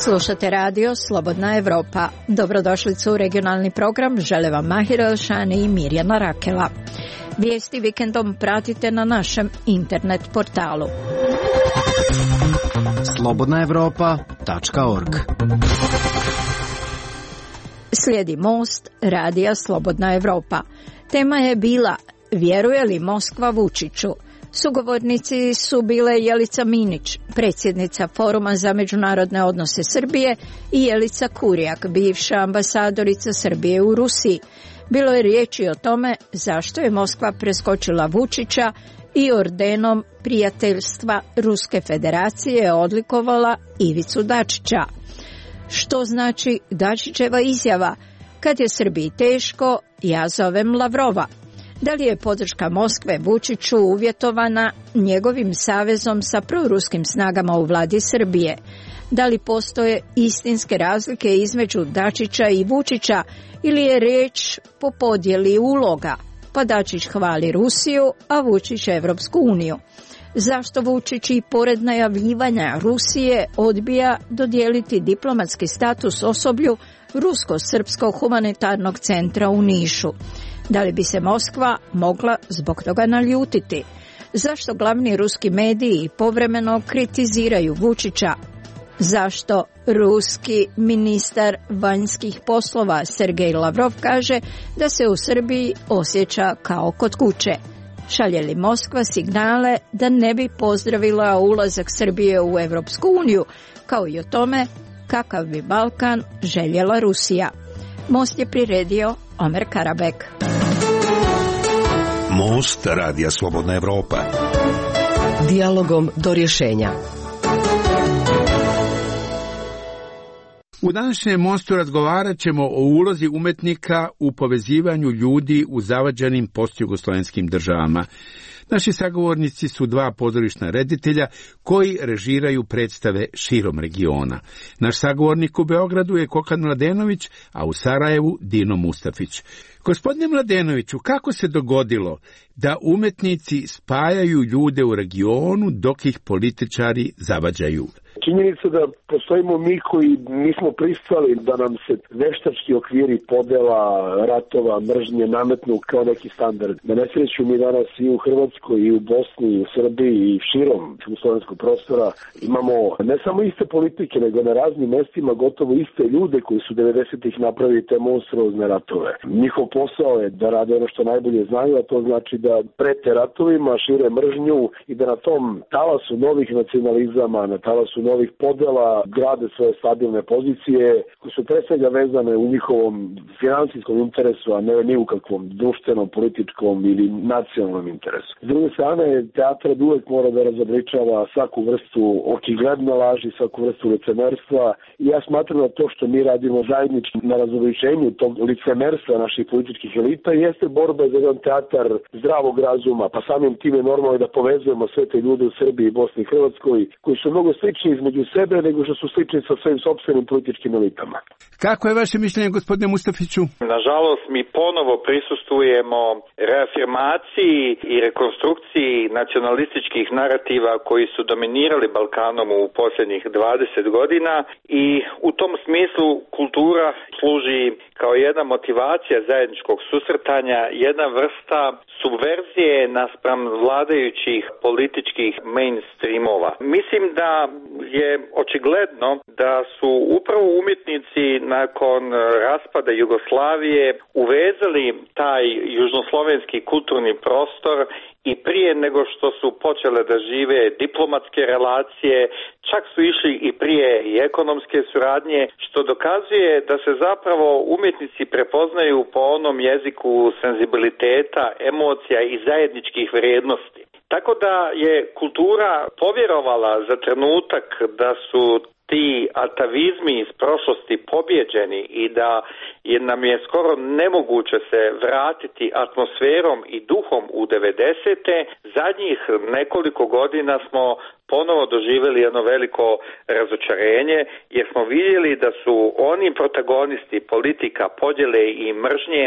Slušate radio Slobodna Evropa. Dobrodošlicu u regionalni program. Žele vam Mahir Elšani i Mirjana Rakela. Vijesti vikendom pratite na našem internet portalu. slobodnaevropa.org. Slijedi Most radija Slobodna Evropa. Tema je bila: vjeruje li Moskva Vučiću? Sugovornici su bile Jelica Minić, predsjednica Foruma za međunarodne odnose Srbije, i Jelica Kurjak, bivša ambasadorica Srbije u Rusiji. Bilo je riječi o tome zašto je Moskva preskočila Vučića i ordenom prijateljstva Ruske federacije odlikovala Ivicu Dačića. Što znači Dačićeva izjava: kad je Srbiji teško, ja zovem Lavrova? Da li je podrška Moskve Vučiću uvjetovana njegovim savezom sa proruskim snagama u vladi Srbije? Da li postoje istinske razlike između Dačića i Vučića ili je riječ po podjeli uloga, pa Dačić hvali Rusiju, a Vučić Evropsku uniju? Zašto Vučić i pored najavljivanja Rusije odbija dodijeliti diplomatski status osoblju Rusko-srpskog humanitarnog centra u Nišu? Da li bi se Moskva mogla zbog toga naljutiti? Zašto glavni ruski mediji povremeno kritiziraju Vučića? Zašto ruski ministar vanjskih poslova Sergej Lavrov kaže da se u Srbiji osjeća kao kod kuće? Šalje li Moskva signale da ne bi pozdravila ulazak Srbije u Evropsku uniju, kao i o tome kakav bi Balkan željela Rusija? Most je priredio Omer Karabek. Most radija Slobodna Evropa. Dijalogom do rješenja. U današnjem Mostu razgovarat ćemo o ulozi umjetnika u povezivanju ljudi u zavađenim postjugoslavenskim državama. Naši sagovornici su dva pozorišna reditelja koji režiraju predstave širom regiona. Naš sagovornik u Beogradu je Kokan Mladenović, a u Sarajevu Dino Mustafić. Gospodine Mladenoviću, kako se dogodilo da umjetnici spajaju ljude u regionu dok ih političari zavađaju? Činjenica da postojimo mi koji nismo pristali da nam se veštački okviri podela, ratova, mržnje nametnu kao neki standard. Na nesreću mi danas i u Hrvatskoj, i u Bosni, i u Srbiji, i širom jugoslovenskog prostora imamo ne samo iste politike, nego na raznim mestima gotovo iste ljude koji su 90-ih napravili te monstruozne ratove. Njihov posao je da rade ono što najbolje znaju, a to znači da prete ratovima, šire mržnju i da na tom talasu novih nacionalizama, na talasu novih podela grade svoje stabilne pozicije koje su pre svega vezane u njihovom finansijskom interesu, a ne ni u kakvom društvenom, političkom ili nacionalnom interesu. S druge strane, teatr uvek mora da razobličava svaku vrstu očigledne laži, svaku vrstu licemerstva, i ja smatram da to što mi radimo zajednički na razobličenju tog licemerstva naših političkih elita jeste borba za jedan teatar zdravog razuma, pa samim tim je normalno da povezujemo sve te ljude u Srbiji, Bosni i Hrvatskoj koji su mnogo slični između sebe nego što su slični sa svojim sopstvenim političkim elitama. Kako je vaše mišljenje, gospodine Mustafiću? Nažalost, mi ponovo prisustvujemo reafirmaciji i rekonstrukciji nacionalističkih narativa koji su dominirali Balkanom u posljednjih 20 godina, i u tom smislu kultura služi kao jedna motivacija zajedničkog susretanja, jedna vrsta subverzije naspram vladajućih političkih mainstreamova. Mislim da je očigledno da su upravo umjetnici nakon raspada Jugoslavije uvezali taj južnoslovenski kulturni prostor i prije nego što su počele da žive diplomatske relacije, čak su išli i prije i ekonomske suradnje, što dokazuje da se zapravo umjetnici prepoznaju po onom jeziku senzibiliteta, emocija i zajedničkih vrijednosti. Tako da je kultura povjerovala za trenutak da su ti atavizmi iz prošlosti pobjeđeni i da nam je skoro nemoguće se vratiti atmosferom i duhom u 90-te. Zadnjih nekoliko godina smo ponovo doživjeli jedno veliko razočarenje, jer smo vidjeli da su oni protagonisti politika podjele i mržnje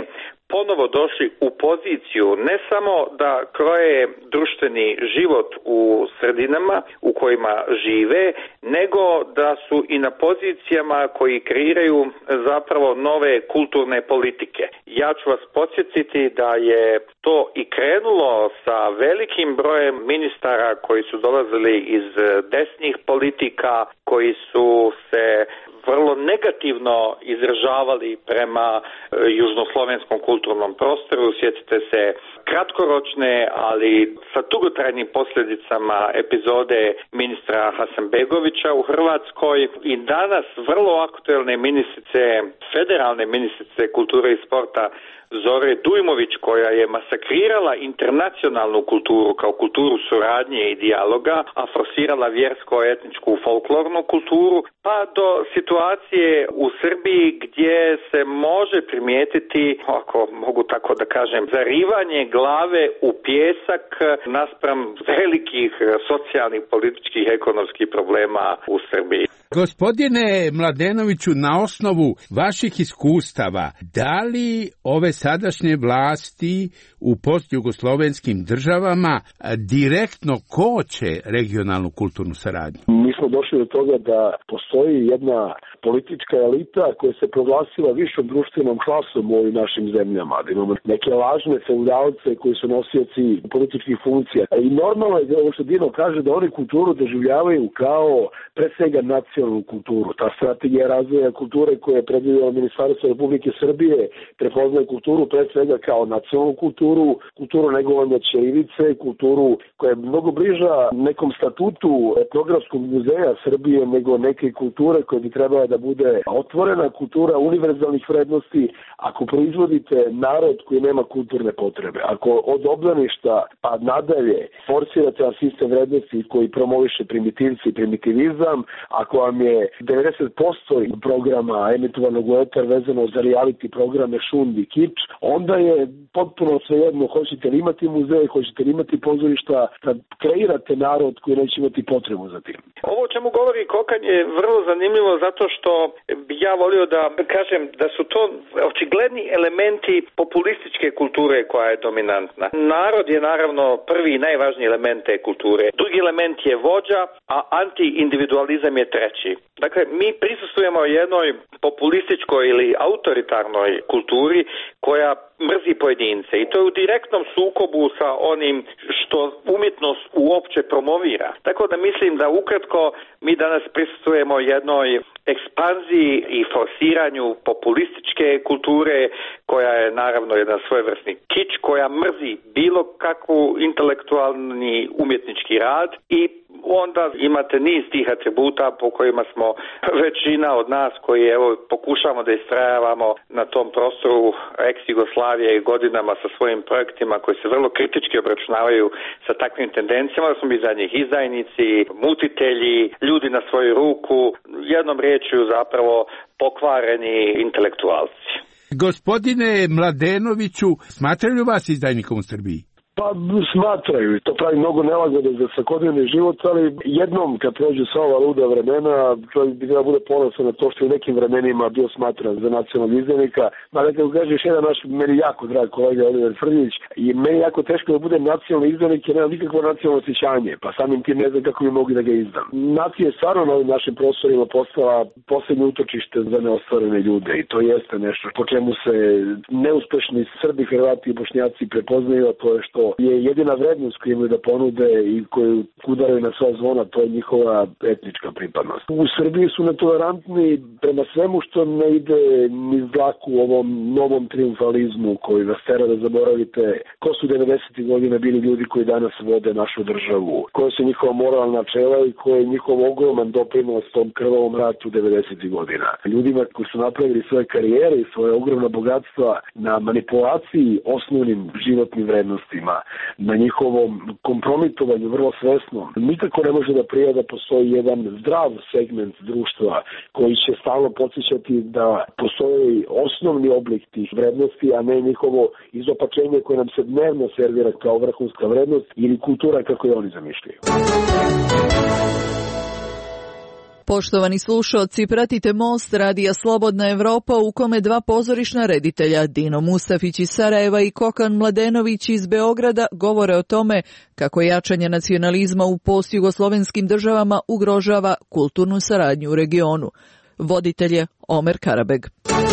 ponovo došli u poziciju ne samo da kroje društveni život u sredinama u kojima žive, nego da su i na pozicijama koji kreiraju zapravo nove kulturne politike. Ja ću vas podsjetiti da je to i krenulo sa velikim brojem ministara koji su dolazili iz desnih politika, koji su se vrlo negativno izražavali prema južnoslovenskom kulturnom prostoru. Sjetite se kratkoročne, ali sa dugotrajnim posljedicama epizode ministra Hasanbegovića u Hrvatskoj i danas vrlo aktuelne ministrice, federalne ministrice kulture i sporta Zore Dujmović, koja je masakrirala internacionalnu kulturu kao kulturu suradnje i dijaloga, a forsirala vjersko-etničku folklornu kulturu, pa do situacije u Srbiji gdje se može primijetiti, ako mogu tako da kažem, zarivanje glave u pijesak naspram velikih socijalnih, političkih, ekonomskih problema u Srbiji. Gospodine Mladenoviću, na osnovu vaših iskustava, da li ove sadašnje vlasti u postjugoslovenskim državama direktno koče regionalnu kulturnu saradnju? Mi smo došli do toga da postoji jedna politička elita koja se proglasila višom društvenom klasom u ovim našim zemljama. Da imamo neke lažne feudalce koji su nosioci političkih funkcija. I normalno je ovo što Dino kaže, da oni kulturu doživljavaju kao pre svega nacionalnu kulturu. Ta strategija razvoja kulture koja je predvidjela Ministarstvo Republike Srbije prepoznaje kulturu pre svega kao nacionalnu kulturu, kulturu negovanja ćirilice, kulturu koja je mnogo bliža nekom statutu etnografskog muzeja Srbije nego neke kulture koja bi trebala da bude otvorena kultura univerzalnih vrednosti. Ako proizvodite narod koji nema kulturne potrebe, ako od obdaništa pa nadalje forsirate na sistem vrednosti koji promoviše primitivci i primitivizam, ako vam je 90% programa emitovanog u etar vezano za reality programe šund i kič, onda je potpuno svejedno hoćete li imati muzeje, hoćete li imati pozorišta, kad kreirate narod koji neće imati potrebu za tim. Ovo o čemu govori Kokan je vrlo zanimljivo zato što bi ja volio da kažem da su to očigledni elementi populističke kulture koja je dominantna. Narod je naravno prvi i najvažniji element te kulture. Drugi element je vođa, a anti-individualizam je treći. Dakle, mi prisustvujemo jednoj populističkoj ili autoritarnoj kulturi koja mrzi pojedince i to je u direktnom sukobu sa onim što umjetnost uopće promovira. Tako da mislim da ukratko mi danas prisustvujemo jednoj ekspanziji i forsiranju populističke kulture koja je naravno jedan svojevrsni kič koja mrzi bilo kakvu intelektualni umjetnički rad i onda imate niz tih atributa po kojima smo većina od nas koji evo pokušamo da istrajavamo na tom prostoru ex-Jugoslavije i godinama sa svojim projektima koji se vrlo kritički obračunavaju sa takvim tendencijama, da smo mi za njih izdajnici, mutitelji, ljudi na svoju ruku, jednom riječju zapravo pokvareni intelektualci. Gospodine Mladenoviću, smatraju vas izdajnikom u Srbiji? Pa smatraju i to pravi mnogo nelagode za svakodnevni život, ali jednom kad prođu sva ova luda vremena, čovjek bi treba bude ponosan na to što u nekim vremenima bio smatran za nacionalnog izdajnika. Mada kako kažeš, jedan naš meni jako drag kolega Oliver Frljić, i meni jako teško da bude nacionalni izdajnik jer nema nikakvo nacionalno osjećanje, pa samim tim ne znam kako bi mogli da ga izdam. Nacija je stvarno na ovim našim prostorima postala posljednje utočište za neostvarene ljude i to jeste nešto po čemu se neuspešni Srbi, Hrvati i Bošnjaci prepoznaju, a to je što je jedina vrednost koju imaju da ponude i koju udaraju na sva zvona, to je njihova etnička pripadnost. U Srbiji su netolerantni prema svemu što ne ide ni dlaku u ovom novom triumfalizmu koji vas tera da zaboravite ko su 90. godina bili ljudi koji danas vode našu državu, koje su njihova moralna načela i koje je njihov ogroman doprinos tom krvavom ratu 90. godina. Ljudima koji su napravili svoje karijere i svoje ogromna bogatstva na manipulaciji osnovnim životnim vrednostima, na njihovom kompromitovanju vrlo svesno. Nikako ne može da prija da postoji jedan zdrav segment društva koji će stalno podsjećati da postoji osnovni oblik tih vrednosti, a ne njihovo izopačenje koje nam se dnevno servira kao vrhunska vrednost ili kultura kako je oni zamišljaju. Poštovani slušalci, pratite Most radija Slobodna Evropa u kome dva pozorišna reditelja, Dino Mustafić iz Sarajeva i Kokan Mladenović iz Beograda, govore o tome kako jačanje nacionalizma u postjugoslovenskim državama ugrožava kulturnu saradnju u regionu. Voditelj je Omer Karabeg.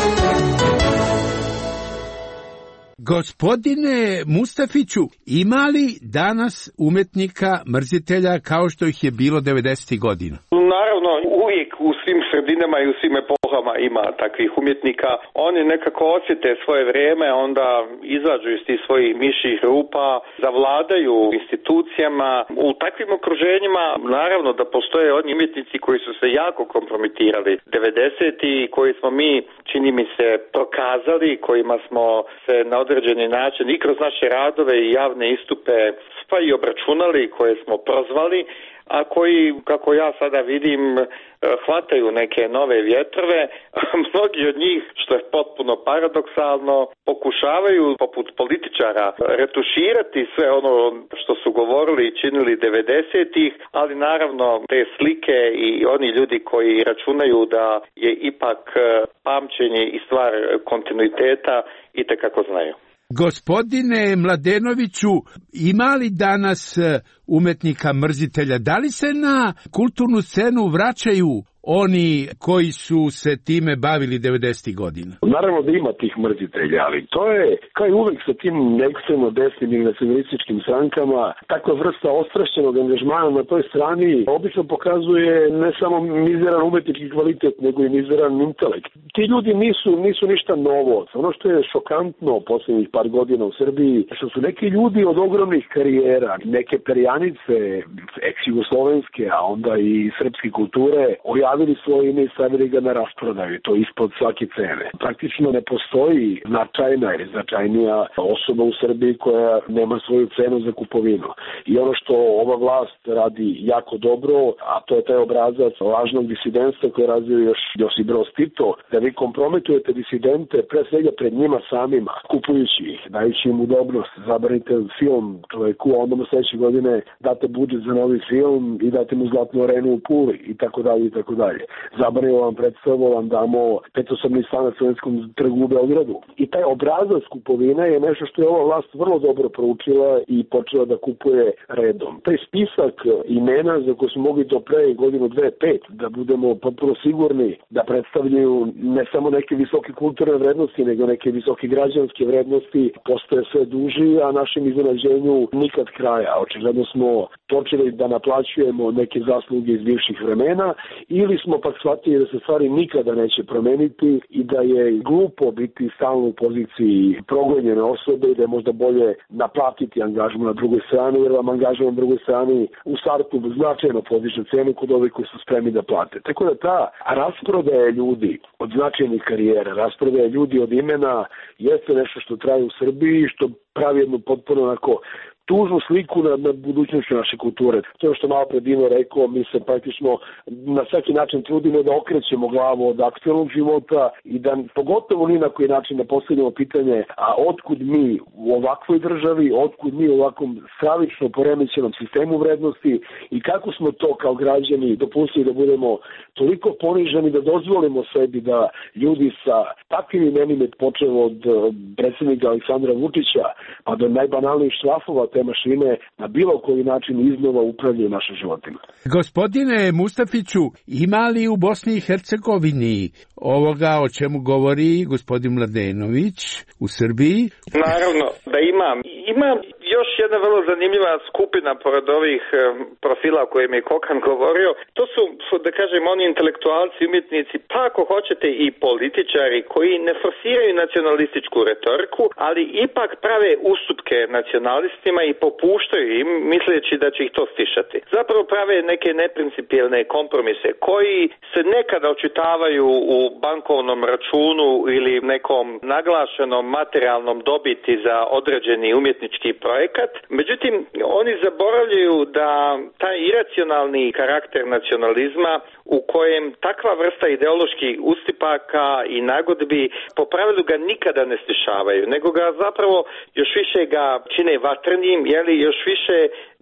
Gospodine Mustafiću, ima li danas umetnika mrzitelja kao što ih je bilo 90. godina? Naravno, uvijek u svim sredinama i u svim epohama ima takvih umjetnika. Oni nekako osjete svoje vrijeme, onda izađu iz tih svojih mišjih rupa, zavladaju institucijama. U takvim okruženjima naravno da postoje oni umjetnici koji su se jako kompromitirali 90. koji smo mi, čini mi se, prokazali, kojima smo se na određeni način i kroz naše radove i javne istupe pa i obračunali, koje smo prozvali, a koji, kako ja sada vidim, hvataju neke nove vjetrove. Mnogi od njih, što je potpuno paradoksalno, pokušavaju, poput političara, retuširati sve ono što su govorili i činili 90-ih, ali naravno te slike i oni ljudi koji računaju da je ipak pamćenje i stvar kontinuiteta itekako znaju. Gospodine Mladenoviću, ima li danas umetnika mrzitelja? Da li se na kulturnu scenu vraćaju oni koji su se time bavili 90. godina? Naravno da ima tih mrzitelja, ali to je, kao i uvek sa tim ekstremno desnim i nacionalističkim strankama, takva vrsta ostrašćenog angažmana na toj strani obično pokazuje ne samo mizeran umetnički kvalitet, nego i mizeran intelekt. Ti ljudi nisu ništa novo. Ono što je šokantno posljednjih par godina u Srbiji, što su neki ljudi od ogromnih karijera, neke perjanice ex-jugoslovenske, a onda i srpske kulture, ojavili svoje ime i stavili ga na rasprodaju, to ispod svake cene. Praktično ne postoji značajna ili značajnija osoba u Srbiji koja nema svoju cenu za kupovinu. I ono što ova vlast radi jako dobro, a to je taj obrazac lažnog disidentstva koje razvio još Josip Broz Tito, da vi kompromitujete disidente pre svega pred njima samima, kupujući ih, dajući im udobnost, zabranite film čoveku, a onda mu sledeće godine date budžet za novi film i date mu zlatnu arenu u Puli i tako dalje i tako dalje. Zabranimo vam predstavu, vam damo 5-osobni stan na Crvenskom trgu u Beogradu. I taj obrazac kupovine je nešto što je ova vlast vrlo dobro proučila i počela da kupuje redom. Taj spisak imena za koje smo mogli do pre godinu, 2-5, da budemo potpuno sigurni da predstavljaju ne samo neke visoke kulturne vrednosti, nego neke visoke građanske vrednosti, postoje sve duži, a našem iznenađenju nikad kraja. Očigledno smo počeli da naplaćujemo neke zasluge iz bivših vremena ili smo pak shvatili da se stvari nikada neće promeniti i da je glupo biti stalno u poziciji progonjene osobe i da je možda bolje naplatiti angažman na drugoj strani, jer vam angažman na drugoj strani u startu značajno podiže cenu kod ovih koji su spremni da plate. Tako da ta rasprodaja ljudi od značajnih karijera, rasprodaja ljudi od imena jeste nešto što traje u Srbiji i što pravi jednu potpuno onako tužnu sliku nad budućnošću naše kulture. To je što malo pre Dino rekao, mi se praktično na svaki način trudimo da okrećemo glavu od aktualnog života i da pogotovo ni na koji način da postavljamo pitanje, a otkud mi u ovakvoj državi, otkud mi u ovakvom stravično poremećenom sistemu vrednosti i kako smo to kao građani dopustili da budemo toliko poniženi da dozvolimo sebi da ljudi sa takvim imenima, počev od predsjednika Aleksandra Vučića pa do najbanalnijih šrafova te mašine na bilo koji način iznova upravljaju našim životima. Gospodine Mustafiću, ima li u Bosni i Hercegovini ovoga o čemu govori gospodin Mladenović u Srbiji? Naravno da ima. Ima još jedna vrlo zanimljiva skupina pored ovih profila o kojima je Kokan govorio. To su, da kažem, oni intelektualci, umjetnici, pa ako hoćete i političari koji ne forsiraju nacionalističku retoriku, ali ipak prave ustupke nacionalistima i popuštaju im, misleći da će ih to stišati. Zapravo prave neke neprincipijelne kompromise koji se nekada očitavaju u bankovnom računu ili nekom naglašenom materijalnom dobiti za određeni umjetnički projekat. Međutim, oni zaboravljaju da taj iracionalni karakter nacionalizma u kojem takva vrsta ideoloških ustipaka i nagodbi po pravilu ga nikada ne stišavaju, nego ga zapravo još više ga čine vatrenim, još više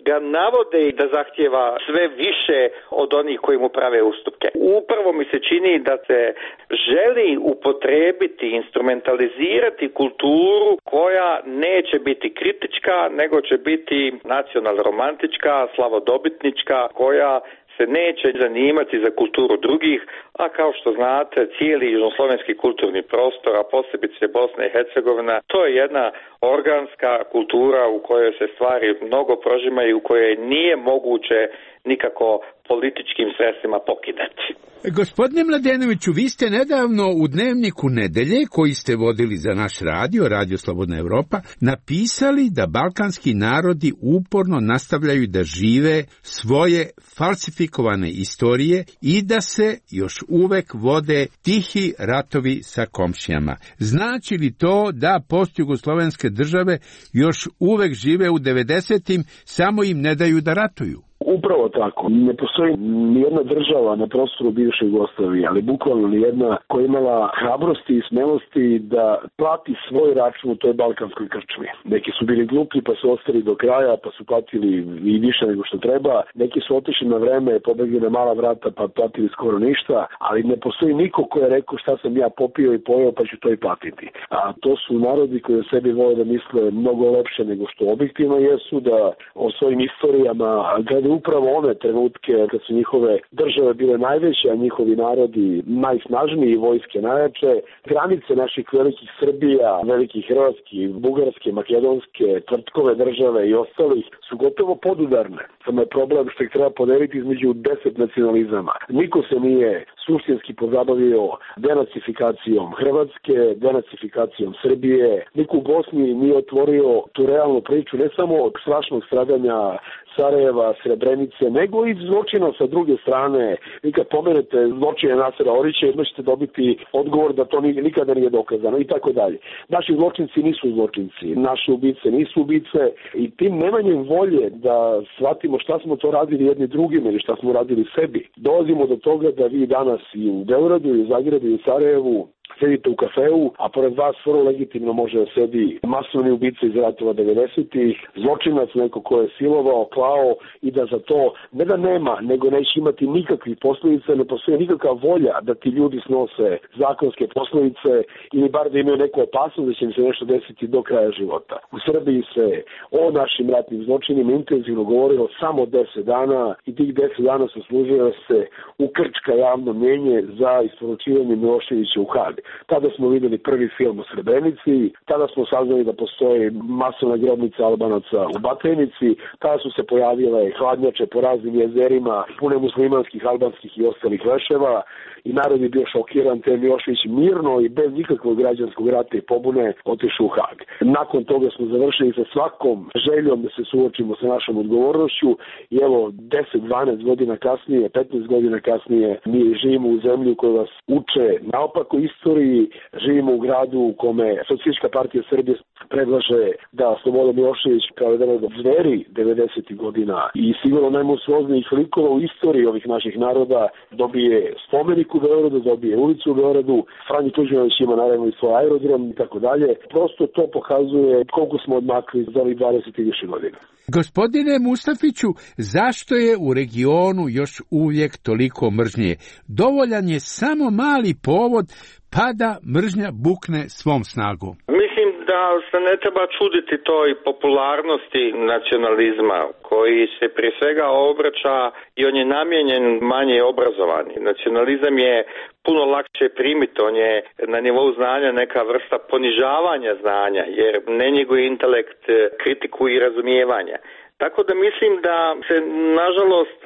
ga navode i da zahtjeva sve više od onih koji mu prave ustupke. Upravo mi se čini da se želi upotrijebiti, instrumentalizirati kulturu koja neće biti kritička, nego će biti nacional-romantička, slavodobitnička, koja se neće zanimati za kulturu drugih, a kao što znate, cijeli južnoslovenski kulturni prostor, a posebice Bosna i Hercegovina, to je jedna organska kultura u kojoj se stvari mnogo prožimaju, u kojoj nije moguće nikako političkim sredstvima pokidati. Gospodine Mladenoviću, vi ste nedavno u Dnevniku Nedelje, koji ste vodili za naš Radio Slobodna Evropa, napisali da balkanski narodi uporno nastavljaju da žive svoje falsifikovane istorije i da se još uvek vode tihi ratovi sa komšijama. Znači li to da postjugoslovenske države još uvek žive u 90-im, samo im ne daju da ratuju? Upravo tako. Ne postoji nijedna država na prostoru bivše Jugoslavije, ali bukvalno nijedna koja je imala hrabrosti i smelosti da plati svoj račun u toj balkanskoj krčmi. Neki su bili glupi pa su ostali do kraja, pa su platili i više nego što treba. Neki su otišli na vreme, pobegli na mala vrata pa platili skoro ništa, ali ne postoji niko ko je rekao šta sam ja popio i pojeo pa ću to i platiti. A to su narodi koji o sebi vole da misle mnogo lepše nego što objektivno jesu, da o svojim istorijama gledaju upravo one trenutke kad su njihove države bile najveće, a njihovi narodi najsnažniji, vojske najjače. Granice naših velikih Srbija, velikih Hrvatskih, Bugarske, Makedonske, Tvrtkove države i ostalih su gotovo podudarne. Samo je problem što ih treba podeliti između 10 nacionalizama. Niko se nije suštinski pozabavio denacifikacijom Hrvatske, denacifikacijom Srbije. Niko u Bosni nije otvorio tu realnu priču ne samo od strašnog stradanja Sarajeva, Srebrenice, nego i zločina sa druge strane. Vi kad pomenete zločine Nasera Orića, jedno ćete dobiti odgovor da to nikada nije dokazano i tako dalje. Naši zločinci nisu zločinci, naše ubice nisu ubice i tim nemanjem volje da shvatimo šta smo to radili jedni drugim ili šta smo radili sebi. Dolazimo do toga da vi danas i u Beogradu, i u Zagrebu, i u Sarajevu sedite u kafeu, a pored vas vrlo legitimno može da sedi masovni ubica iz ratova 90-ih, zločinac, neko ko je silovao, klao i da za to ne da nema, nego neće imati nikakvih posljedica, ne postoji nikakva volja da ti ljudi snose zakonske posljedice ili bar da imaju neku opasnost da će im se nešto desiti do kraja života. U Srbiji se o našim ratnim zločinima intenzivno govorilo samo 10 dana i tih 10 dana su služile se ukrčka javno mnjenje za isporučivanje Miloševića u Hag. Tada smo videli prvi film o Srebrenici, tada smo saznali da postoji masovna grobnica Albanaca u Batajnici, tada su se pojavile hladnjače po raznim jezerima, pune muslimanskih, albanskih i ostalih leševa i narod je bio šokiran, te Milošević mirno i bez nikakvog građanskog rata i pobune otišao u Hag. Nakon toga smo završili sa svakom željom da se suočimo sa našom odgovornošću i evo 10-12 godina kasnije, 15 godina kasnije mi živimo u zemlji u kojoj vas uče naopako istoriji, živimo u gradu u kome Socijalistička partija Srbije predlaže da Slobodan Milošević kao jedan od zveri 90. godina i sigurno najmonstruoznijih likova u istoriji ovih naših naroda dobije spomenik u Beogradu, dobije ulicu u Beogradu, Franjo Tuđmanović ima naravno i svoj aerodrom i tako dalje. Prosto to pokazuje koliko smo odmakli za ovih 20 i više godina. Gospodine Mustafiću, zašto je u regionu još uvijek toliko mržnje? Dovoljan je samo mali povod pa da mržnja bukne svom snagom. Mislim da se ne treba čuditi toj popularnosti nacionalizma koji se prije svega obraća i on je namijenjen manje obrazovani. Nacionalizam je puno lakše primiti, on je na nivou znanja neka vrsta ponižavanja znanja jer ne njeguje intelekt, kritiku i razumijevanja. Tako da mislim da se, nažalost,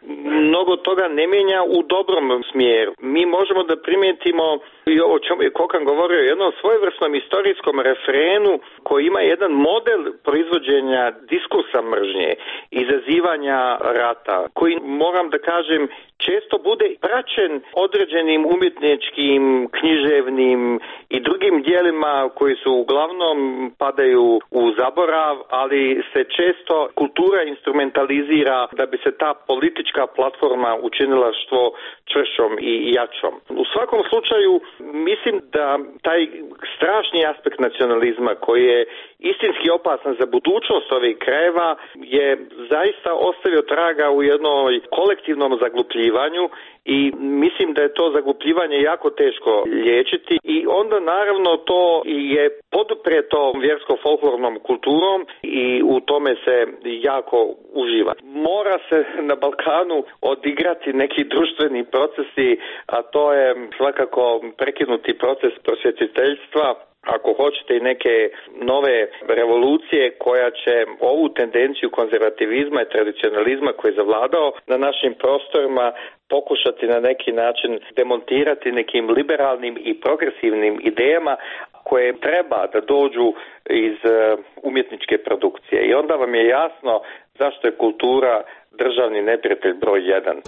mnogo toga ne mijenja u dobrom smjeru. Mi možemo da primijetimo i o čemu je Kokan govorio, jednom svojevrsnom istorijskom refrenu koji ima jedan model proizvođenja diskursa mržnje, izazivanja rata, koji, moram da kažem, često bude praćen određenim umjetničkim, književnim i drugim dijelima koji su uglavnom padaju u zaborav, ali se često kultura instrumentalizira da bi se ta politička platforma učinila što čvršćom i jačom. U svakom slučaju mislim da taj strašni aspekt nacionalizma koji je istinski opasan za budućnost ovih krajeva, je zaista ostavio traga u jednom kolektivnom zaglupljivanju i mislim da je to zaglupljivanje jako teško liječiti i onda naravno to je poduprijeto vjersko-folklornom kulturom i u tome se jako uživa. Mora se na Balkanu odigrati neki društveni procesi, a to je svakako prekinuti proces prosvjetiteljstva, ako hoćete i neke nove revolucije koja će ovu tendenciju konzervativizma i tradicionalizma koji je zavladao na našim prostorima pokušati na neki način demontirati nekim liberalnim i progresivnim idejama koje treba da dođu iz umjetničke produkcije. I onda vam je jasno zašto je kultura državni neprijatelj broj 1.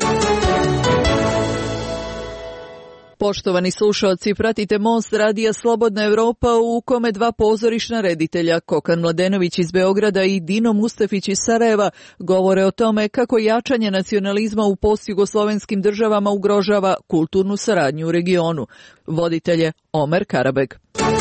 Poštovani slušalci, pratite Most radija Slobodna Evropa u kome dva pozorišna reditelja, Kokan Mladenović iz Beograda i Dino Mustafić iz Sarajeva, govore o tome kako jačanje nacionalizma u postjugoslovenskim državama ugrožava kulturnu saradnju u regionu. Voditelj je Omer Karabeg.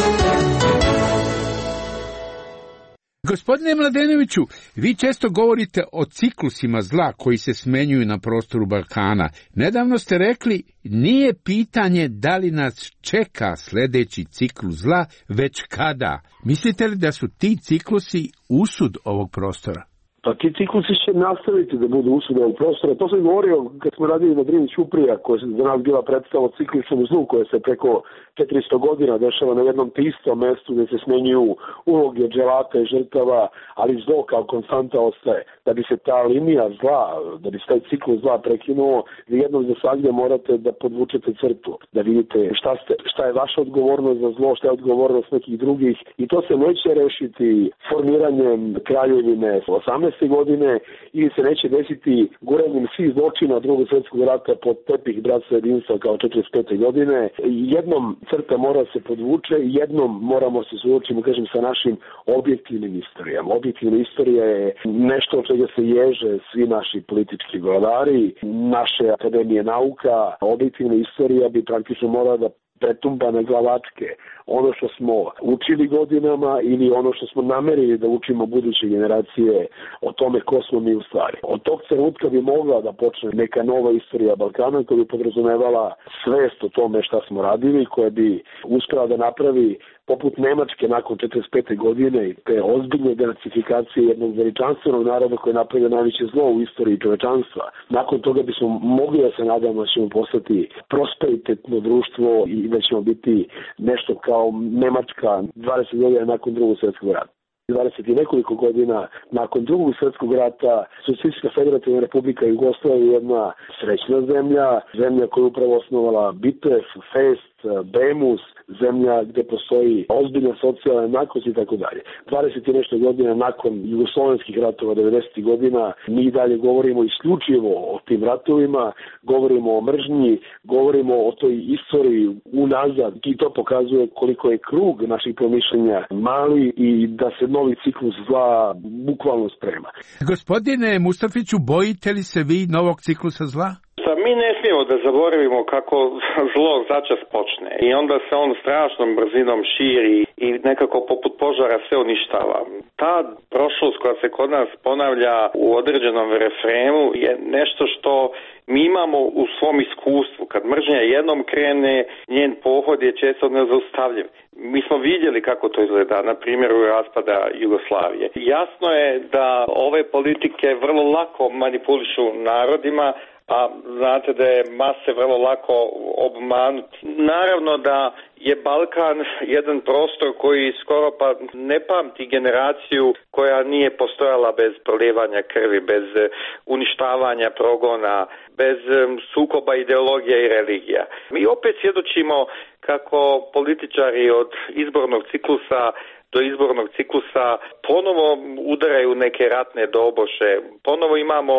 Gospodine Mladenoviću, vi često govorite o ciklusima zla koji se smenjuju na prostoru Balkana. Nedavno ste rekli, nije pitanje da li nas čeka sljedeći ciklus zla, već kada. Mislite li da su ti ciklusi usud ovog prostora? Pa ti ciklusi će nastaviti da budu usud ovog prostora. To sam govorio kad smo radili na Drini Ćuprija, koja je za nas bila predstava o cikličnom zlu, koja se preko 400 godina dešava na jednom te istom mestu gdje se smenjuju uloge dželata i žrtava, ali zlo kao konstanta ostaje. Da bi se ta linija zla, da bi se taj ciklus zla prekinuo, vi jednom za svagdje morate da podvučete crtu, da vidite šta je vaša odgovornost za zlo, šta je odgovornost nekih drugih, i to se neće rešiti formiranjem kraljevine 18. godine ili se neće desiti guranjem svih zločina Drugog svjetskog rata pod tepih bratstva jedinstva kao 45. godine. Jednom crta mora se podvuče, jednom moramo se suočiti, kažem, sa našim objektivnim istorijama. Objektivna istorija je nešto od čega se ježe svi naši politički vladari, naše akademije nauka. Objektivna istorija bi praktično morala da pretumba na glavačke ono što smo učili godinama ili ono što smo namerili da učimo buduće generacije o tome ko smo mi u stvari. Od tog trenutka bi mogla da počne neka nova istorija Balkana koja bi podrazumevala svest o tome šta smo radili, koja bi uspela da napravi poput Nemačke nakon 45. godine i te ozbiljne denacifikacije jednog veličanstvenog naroda koji je napravio najveće zlo u istoriji čovečanstva. Nakon toga bismo mogli da se nadamo da ćemo postati prosperitetno društvo i da ćemo biti nešto kao Nemačka 20 godina nakon Drugog svjetskog rata. 20 i nekoliko godina nakon Drugog svjetskog rata Socijalistička federativna republika Jugoslavija je jedna srećna zemlja koju je upravo osnovala BITEF, FEST, BEMUS, zemlja gdje postoji ozbiljna socijalna jednakost i tako dalje. 20 i nešto godina nakon jugoslovenskih ratova 90. godina mi dalje govorimo isključivo o tim ratovima, govorimo o mržnji, govorimo o toj istoriji unazad, i to pokazuje koliko je krug naših promišljenja mali i da se novi ciklus zla bukvalno sprema. Gospodine Mustafiću, bojite li se vi novog ciklusa zla? Mi ne smijemo da zaboravimo kako zlo začas počne i onda se on strašnom brzinom širi i nekako poput požara sve uništava. Ta prošlost koja se kod nas ponavlja u određenom refrenu je nešto što mi imamo u svom iskustvu. Kad mržnja jednom krene, njen pohod je često nezaustavljiv. Mi smo vidjeli kako to izgleda, na primjeru raspada Jugoslavije. Jasno je da ove politike vrlo lako manipulišu narodima, a znate da je mase vrlo lako obmanuti. Naravno da je Balkan jedan prostor koji skoro pa ne pamti generaciju koja nije postojala bez prolijevanja krvi, bez uništavanja progona, bez sukoba ideologija i religija. Mi opet svjedočimo kako političari od izbornog ciklusa do izbornog ciklusa ponovo udaraju neke ratne doboše, ponovo imamo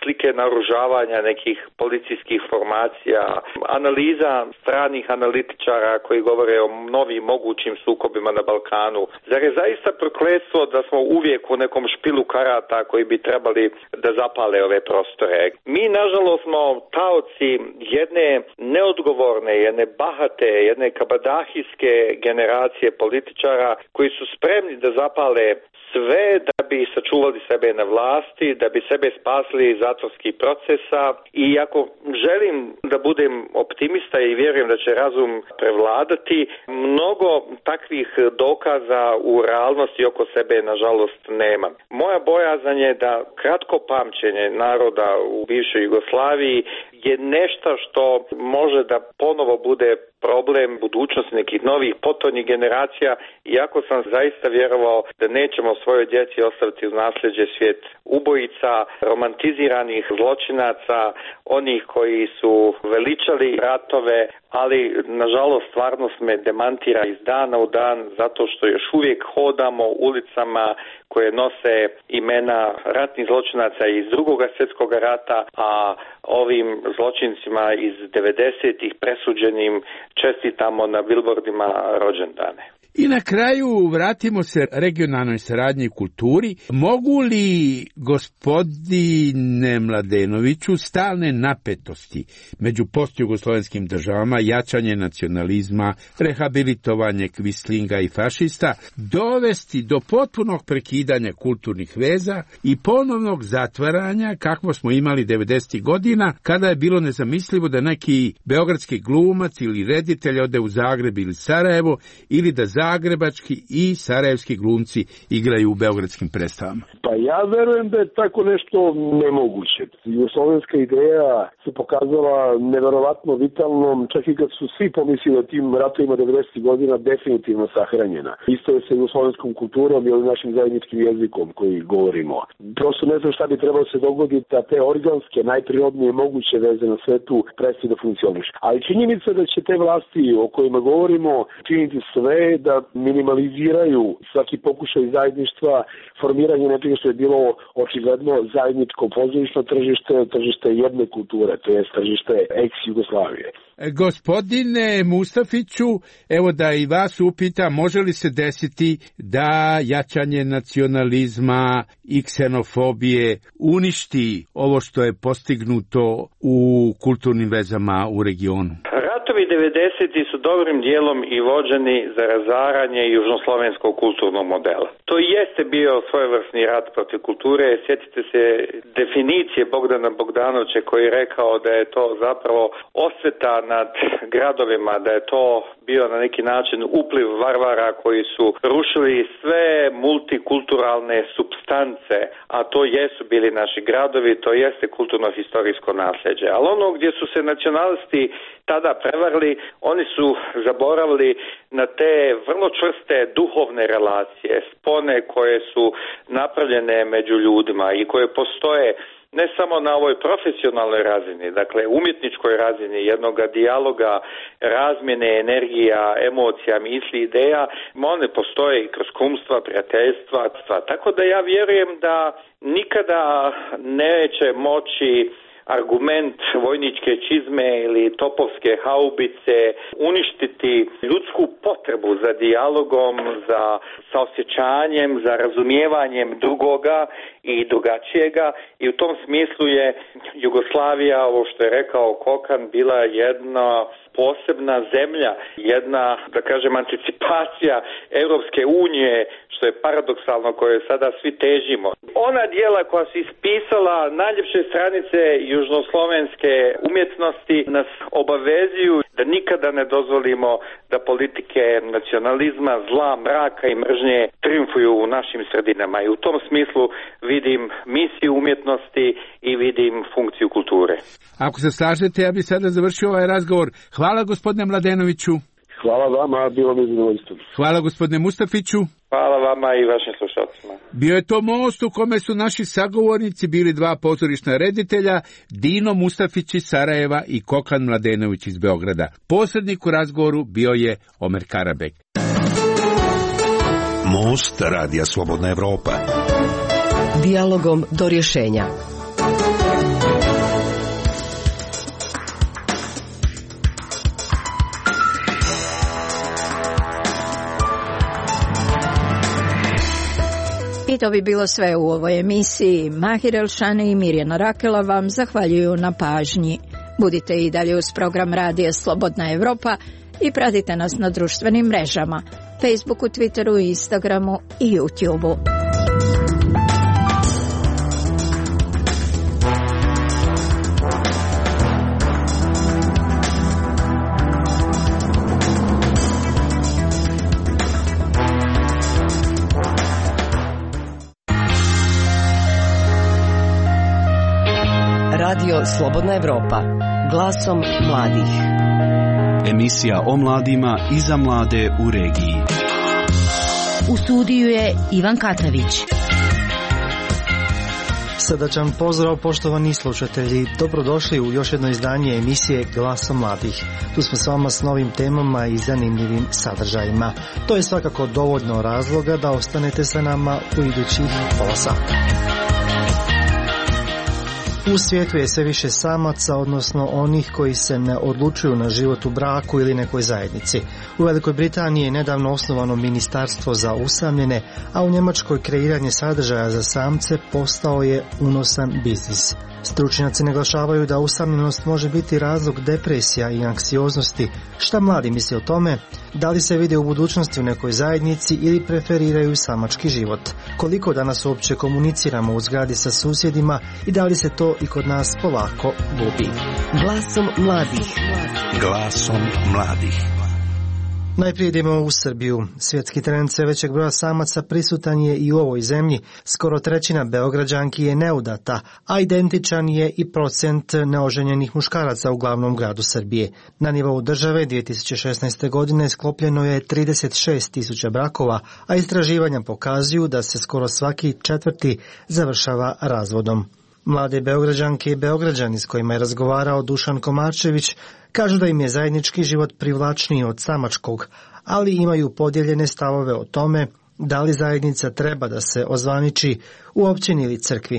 slike naoružavanja nekih policijskih formacija, analiza stranih analitičara koji govore o novim mogućim sukobima na Balkanu. Zar je zaista prokletstvo da smo uvijek u nekom špilu karata koji bi trebali da zapale ove prostore? Mi, nažalost, smo taoci jedne neodgovorne, jedne bahate, jedne kabadahijske generacije političara koji su spremni da zapale sve da bi sačuvali sebe na vlasti, da bi sebe spasili iz zatvorskih procesa. I ako želim da budem optimista i vjerujem da će razum prevladati, mnogo takvih dokaza u realnosti oko sebe nažalost nema. Moja bojazan je da kratko pamćenje naroda u bivšoj Jugoslaviji je nešto što može da ponovo bude problem budućnosti nekih novih potonjih generacija, iako sam zaista vjerovao da nećemo svojoj djeci ostaviti uz nasljeđe svijet ubojica, romantiziranih zločinaca, onih koji su veličali ratove, ali nažalost stvarnost me demantira iz dana u dan zato što još uvijek hodamo ulicama koje nose imena ratnih zločinaca iz Drugog svjetskog rata, a ovim zločincima iz 90-ih presuđenim čestitamo na bilbordima rođendane. I na kraju vratimo se regionalnoj saradnji i kulturi. Mogu li, gospodine Mladenoviću, stalne napetosti među postjugoslovenskim državama, jačanje nacionalizma, rehabilitovanje kvislinga i fašista dovesti do potpunog prekidanja kulturnih veza i ponovnog zatvaranja kakvo smo imali 90. godina, kada je bilo nezamislivo da neki beogradski glumac ili reditelj ode u Zagreb ili Sarajevo, ili da zagrebački i sarajevski glumci igraju u beogradskim predstavama? Pa ja verujem da je tako nešto nemoguće. Jugoslovenska ideja se pokazala neverovatno vitalnom, čak i kad su svi pomislili da tim ratovima 90. godina definitivno sahranjena. Isto je sa jugoslovenskom kulturom ili našim zajedničkim jezikom koji govorimo. Prosto ne znam šta bi trebalo se dogoditi da te organske, najprirodnije moguće veze na svetu prestaju da funkcionišu. Ali činjenica da će te vlasti o kojima govorimo činiti sve da minimaliziraju svaki pokušaj zajedništva, formiranje nečega što je bilo očigledno zajedničko pozorišno tržište jedne kulture, to je tržište ex-Jugoslavije. Gospodine Mustafiću, evo da i vas upita, može li se desiti da jačanje nacionalizma i ksenofobije uništi ovo što je postignuto u kulturnim vezama u regionu? Ratovi 90. su dobrim dijelom i vođeni za razaranje južnoslovenskog kulturnog modela. To jeste bio svojevrsni rat protiv kulture. Sjetite se definicije Bogdana Bogdanovića koji je rekao da je to zapravo osveta nad gradovima, da je to bio na neki način upliv varvara koji su rušili sve multikulturalne supstance, a to jesu bili naši gradovi, to jeste kulturno-historijsko nasljeđe. Ali ono gdje su se nacionalisti tada prevarili, oni su zaboravili na te vrlo čvrste duhovne relacije, spone koje su napravljene među ljudima i koje postoje ne samo na ovoj profesionalnoj razini, dakle umjetničkoj razini jednog dijaloga, razmjene energija, emocija, misli, ideja, one postoje i kroz kumstva, prijateljstva, tako da ja vjerujem da nikada neće moći argument vojničke čizme ili topovske haubice uništiti ljudsku potrebu za dijalogom, za saosjećanjem, za razumijevanjem drugoga i drugačijega i u tom smislu je Jugoslavija, ovo što je rekao Kokan, bila jedna posebna zemlja, jedna, da kažem, anticipacija Europske unije, što je paradoksalno, koje sada svi težimo. Ona dijela koja su ispisala najljepše stranice južnoslovenske umjetnosti nas obavezuju da nikada ne dozvolimo da politike nacionalizma, zla, mraka i mržnje triumfuju u našim sredinama. I u tom smislu vidim misiju umjetnosti i vidim funkciju kulture. Ako se slažete, ja bih sada završio ovaj razgovor. Hvala gospodine Mladenoviću. Hvala vama, bilo mi zadovoljstvo. Hvala gospodine Mustafiću. Hvala vama i vašim slušalcima. Bio je to most u kome su naši sagovornici bili dva pozorišna reditelja, Dino Mustafić iz Sarajeva i Kokan Mladenović iz Beograda. Posrednik u razgovoru bio je Omer Karabek. Most Radija Slobodna Evropa. Dijalogom do rješenja. I to bi bilo sve u ovoj emisiji. Mahir Elšani i Mirjana Rakela vam zahvaljuju na pažnji. Budite i dalje uz program Radija Slobodna Evropa i pratite nas na društvenim mrežama, Facebooku, Twitteru, Instagramu i YouTubeu. Radio Slobodna Evropa, glasom mladih. Emisija o mladima i za mlade u regiji. U studiju je Ivan Katravić. Srdačan pozdrav, poštovani slušatelji. Dobrodošli u još jedno izdanje emisije Glasom mladih. Tu smo s vama s novim temama i zanimljivim sadržajima. To je svakako dovoljno razloga da ostanete sa nama u idućih pola sata. U svijetu je sve više samaca, odnosno onih koji se ne odlučuju na život u braku ili nekoj zajednici. U Velikoj Britaniji je nedavno osnovano ministarstvo za usamljene, a u Njemačkoj kreiranje sadržaja za samce postao je unosan biznis. Stručnjaci naglašavaju da usamljenost može biti razlog depresija i anksioznosti. Šta mladi misle o tome? Da li se vide u budućnosti u nekoj zajednici ili preferiraju samački život? Koliko danas uopće komuniciramo u zgradi sa susjedima i da li se to i kod nas polako gubi? Glasom mladih. Glasom mladih. Najprije idemo u Srbiju. Svjetski trend sve većeg broja samaca prisutan je i u ovoj zemlji. Skoro trećina Beograđanki je neudata, a identičan je i procent neoženjenih muškaraca u glavnom gradu Srbije. Na nivou države 2016. godine sklopljeno je 36.000 brakova, a istraživanja pokazuju da se skoro svaki četvrti završava razvodom. Mlade Beograđanke i Beograđani s kojima je razgovarao Dušan Komarčević kažu da im je zajednički život privlačniji od samačkog, ali imaju podijeljene stavove o tome da li zajednica treba da se ozvaniči u općini ili crkvi.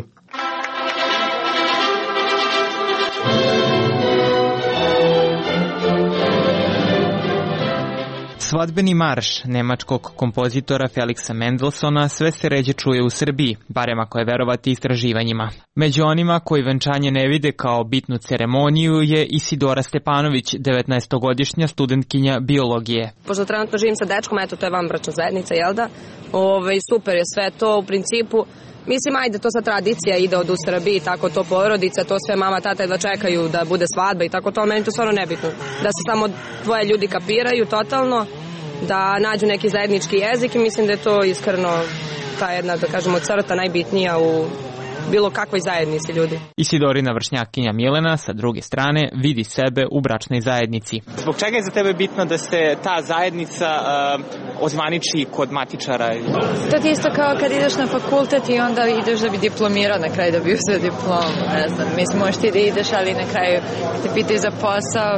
Svadbeni marš nemačkog kompozitora Felixa Mendelssohna sve se ređe čuje u Srbiji, barem ako je verovati istraživanjima. Među onima koji venčanje ne vide kao bitnu ceremoniju je Isidora Stepanović, 19-godišnja studentkinja biologije. Pošto trenutno živim sa dečkom, eto to je vanbračna zajednica, jel da? Super je sve to u principu. Mislim, ajde, to sad tradicija ide od u Srbiji, tako to porodica, to sve mama, tata da čekaju da bude svadba i tako to, meni to stvarno nebitno. Da se samo dvoje ljudi kapiraju totalno, da nađu neki zajednički jezik i mislim da je to iskreno ta jedna, da kažemo, crta najbitnija u bilo kakvoj zajednici ljudi. Isidorina vršnjakinja Milena, sa druge strane, vidi sebe u bračnoj zajednici. Zbog čega je za tebe bitno da se ta zajednica ozvaniči kod matičara? To ti isto kao kad ideš na fakultet i onda ideš da bi diplomirao, na kraju da bi uzeo diplomu. Ne znam, mislim, možeš ti da ideš, ali na kraju te pitaju za posao.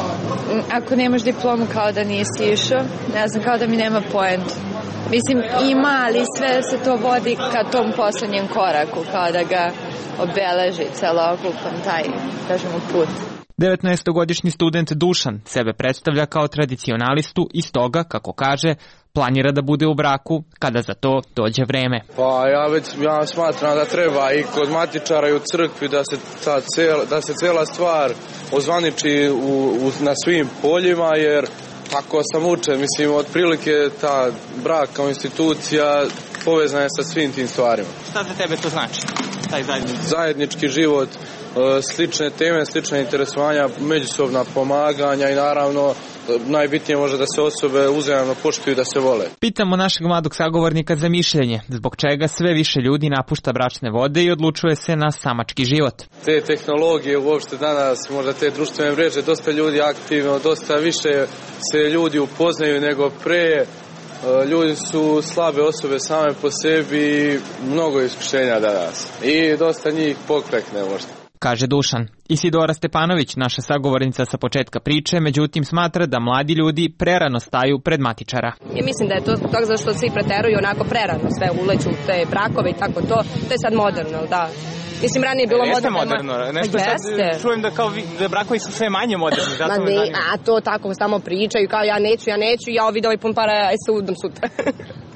Ako nemaš diplomu, kao da nisi išao, ne znam, kao da mi nema poentu. Mislim, ima, ali sve se to vodi ka tom poslednjem koraku, kao da ga obeleži celokupan taj, kažemo, put. 19-godišnji student Dušan sebe predstavlja kao tradicionalistu i stoga, kako kaže, planira da bude u braku kada za to dođe vreme. Pa ja smatram da treba i kod matičara i u crkvi da se cela stvar ozvaniči na svim poljima, jer tako sam učen, mislim, otprilike ta brak kao institucija povezana je sa svim tim stvarima. Šta za tebe to znači, taj zajednički život, slične teme, slične interesovanja, međusobna pomaganja i naravno najbitnije može da se osobe uzajamno poštuju, da se vole. Pitamo našeg mladog sagovornika za mišljenje, zbog čega sve više ljudi napušta bračne vode i odlučuje se na samački život. Te tehnologije uopšte danas, možda te društvene mreže, dosta ljudi aktivno, dosta više se ljudi upoznaju nego pre. Ljudi su slabe osobe same po sebi i mnogo iskušenja danas. I dosta njih poklekne možda. Kaže Dušan. Isidora Stepanović, naša sagovornica sa početka priče, međutim smatra da mladi ljudi prerano staju pred matičara. Ja mislim da je to tako zašto svi preteruju onako prerano, sve uleću te brakove i tako to. To je sad moderno, da. Mislim, ranije je bilo moderno. Nešto sad čujem da brakovi su sve manje moderni. A to tako samo pričaju, kao ja neću, ja ovi da ovaj pun para, se udam sutra.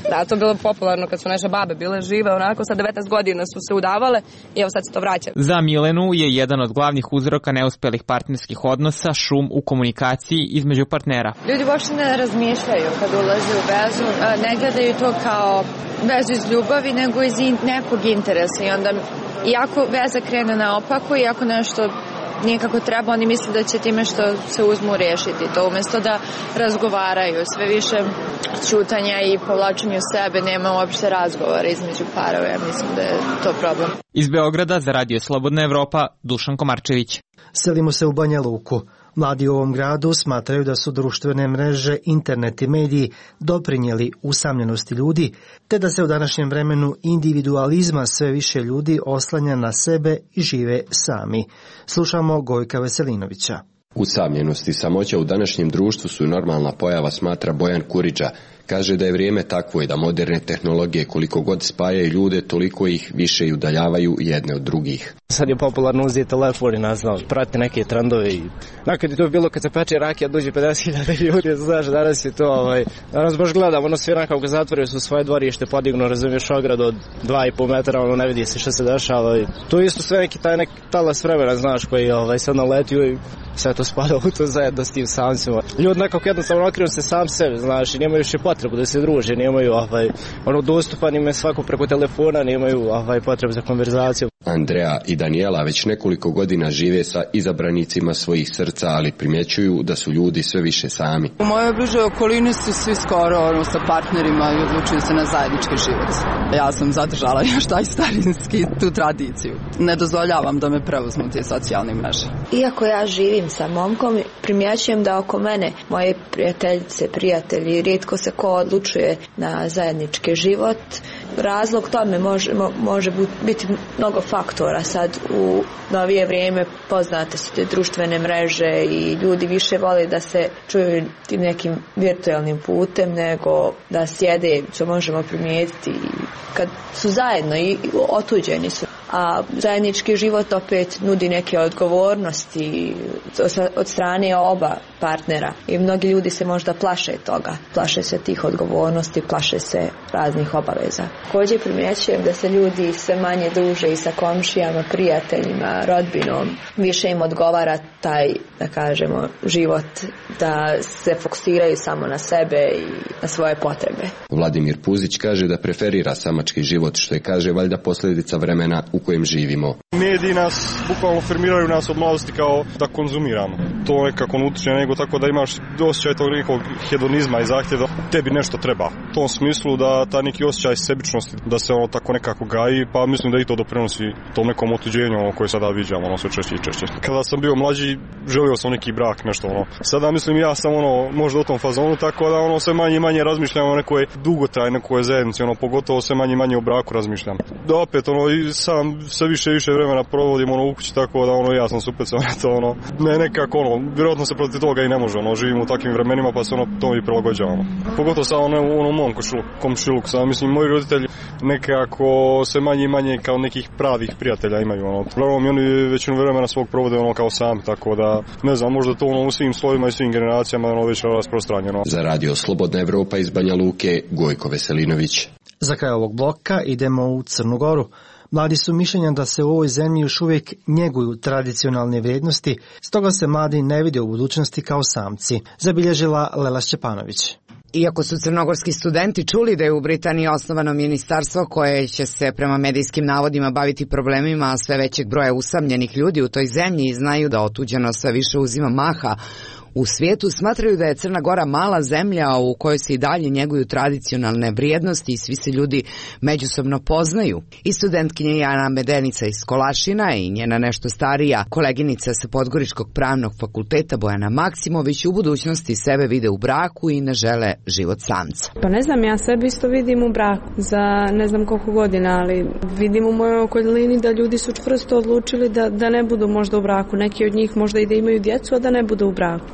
Da, to je bilo popularno kad su naše babe bile žive, onako sa 19 godina su se udavale i evo sad se to vraća. Za Milenu je jedan od glavnih uzroka neuspelih partnerskih odnosa šum u komunikaciji između partnera. Ljudi uopšte ne razmišljaju kad ulaze u vezu, ne gledaju to kao vezu iz ljubavi, nego iz nekog interesa i onda iako veza krene naopako i ako nešto nije kako treba, oni misle da će time što se uzmu rešiti to, umjesto da razgovaraju. Sve više ćutanja i povlačenja u sebe, nema uopšte razgovora između parova, ja mislim da je to problem. Iz Beograda za Radio Slobodna Evropa, Dušan Komarčević. Selimo se u Banja Luku. Mladi u ovom gradu smatraju da su društvene mreže, internet i mediji doprinijeli usamljenosti ljudi, te da se u današnjem vremenu individualizma sve više ljudi oslanja na sebe i žive sami. Slušamo Gojka Veselinovića. Usamljenost i samoća u današnjem društvu su normalna pojava, smatra Bojan Kuriđa. Kaže da je vrijeme takvo i da moderne tehnologije koliko god spajaju ljude, toliko ih više i udaljavaju jedne od drugih. Sad je popularno uzeti telefon i prati neke trendove. Nakon je to bilo kad se peče rakija, dođe 50.000 ljudi, znaš, danas je to, danas baš gledam, svi kako zatvorio su svoje dvorište, podignu, razumiješ, ogradu od 2,5 metara, ne vidi se što se dešava. To je isto sve neki talas vremena, znaš, koji sad naletio i sve to spada u to zajedno s tim samcima. Ljudi nekako jednostavno okriju se sam sebe, znaš, i nemaju više potrebu da se druže, nemaju dostupan im je svako preko telefona, nemaju potrebu za konverzaciju. Andreja i Daniela već nekoliko godina žive sa izabranicima svojih srca, ali primjećuju da su ljudi sve više sami. U mojoj bližoj okolini su svi skoro sa partnerima i odlučuju se na zajednički život. Ja sam zadržala još taj starinski tu tradiciju. Ne dozvoljavam da me preuzmu te socijalne mreže. Iako ja živim sa momkom, primjećujem da oko mene moje prijateljice, prijatelji, rijetko se ko odlučuje na zajednički život. Razlog tome može biti mnogo faktora. Sad u novije vrijeme poznate su te društvene mreže i ljudi više vole da se čuju tim nekim virtualnim putem nego da sjede, što možemo primijetiti kad su zajedno i otuđeni su. A zajednički život opet nudi neke odgovornosti od strane oba partnera i mnogi ljudi se možda plaše toga, plaše se tih odgovornosti, plaše se raznih obaveza. Također primjećujem da se ljudi sve manje druže i sa komšijama, prijateljima, rodbinom, više im odgovara taj, da kažemo, život, da se fokusiraju samo na sebe i na svoje potrebe. Vladimir Puzić kaže da preferira samački život, što je, kaže, valjda posljedica vremena u kojem živimo. Mediji nas bukvalno formiraju nas od mladosti kao da konzumiramo. To nekako ne utiče nego tako da imaš osjećaj tog nekog hedonizma i zahtjeva da tebi nešto treba. U tom smislu da ta neki osjećaj sebičnosti da se tako nekako gaji, pa mislim da i to doprinosi tom nekom otuđenju koje sada viđamo sve češće i češće. Kada sam bio mlađi, želio sam neki brak, nešto Sada mislim ja sam možda u tom fazonu, tako da sve manje i manje razmišljam o nekoj dugotrajnoj nekoj zajednici, pogotovo sve manje i manje o braku razmišljam. Da opet i sam sve više i više vremena provodim u kući, tako da ja sam super sam to ne nekako vjerojatno se protiv toga i ne može, živimo u takvim vremenima pa se to i prilagođavamo. Pogotovo sa u mom komšiluku, mislim moji roditelji nekako se manje i manje kao nekih pravih prijatelja imaju, uglavnom i oni većinu vremena svog provode kao sami, tako da ne znam, možda to u svim slojima i svim generacijama već rasprostranjeno. Za Radio Slobodna Evropa iz Banja Luke, Gojko Veselinović. Za kraj ovog bloka idemo u Crnu Goru. Mladi su mišljenja da se u ovoj zemlji još uvijek njeguju tradicionalne vrijednosti, stoga se mladi ne vide u budućnosti kao samci, zabilježila Lela Šćepanović. Iako su crnogorski studenti čuli da je u Britaniji osnovano ministarstvo koje će se prema medijskim navodima baviti problemima sve većeg broja usamljenih ljudi u toj zemlji i znaju da otuđeno sve više uzima maha, u svijetu smatraju da je Crna Gora mala zemlja u kojoj se i dalje njeguju tradicionalne vrijednosti i svi se ljudi međusobno poznaju. I studentkinja Jana Medenica iz Kolašina i njena nešto starija koleginica sa Podgoričkog pravnog fakulteta Bojana Maksimović u budućnosti sebe vide u braku i ne žele život samca. Pa ne znam, ja sebe isto vidim u braku za ne znam koliko godina, ali vidim u mojoj okolini da ljudi su čvrsto odlučili da ne budu možda u braku. Neki od njih možda i da imaju djecu, a da ne budu u braku.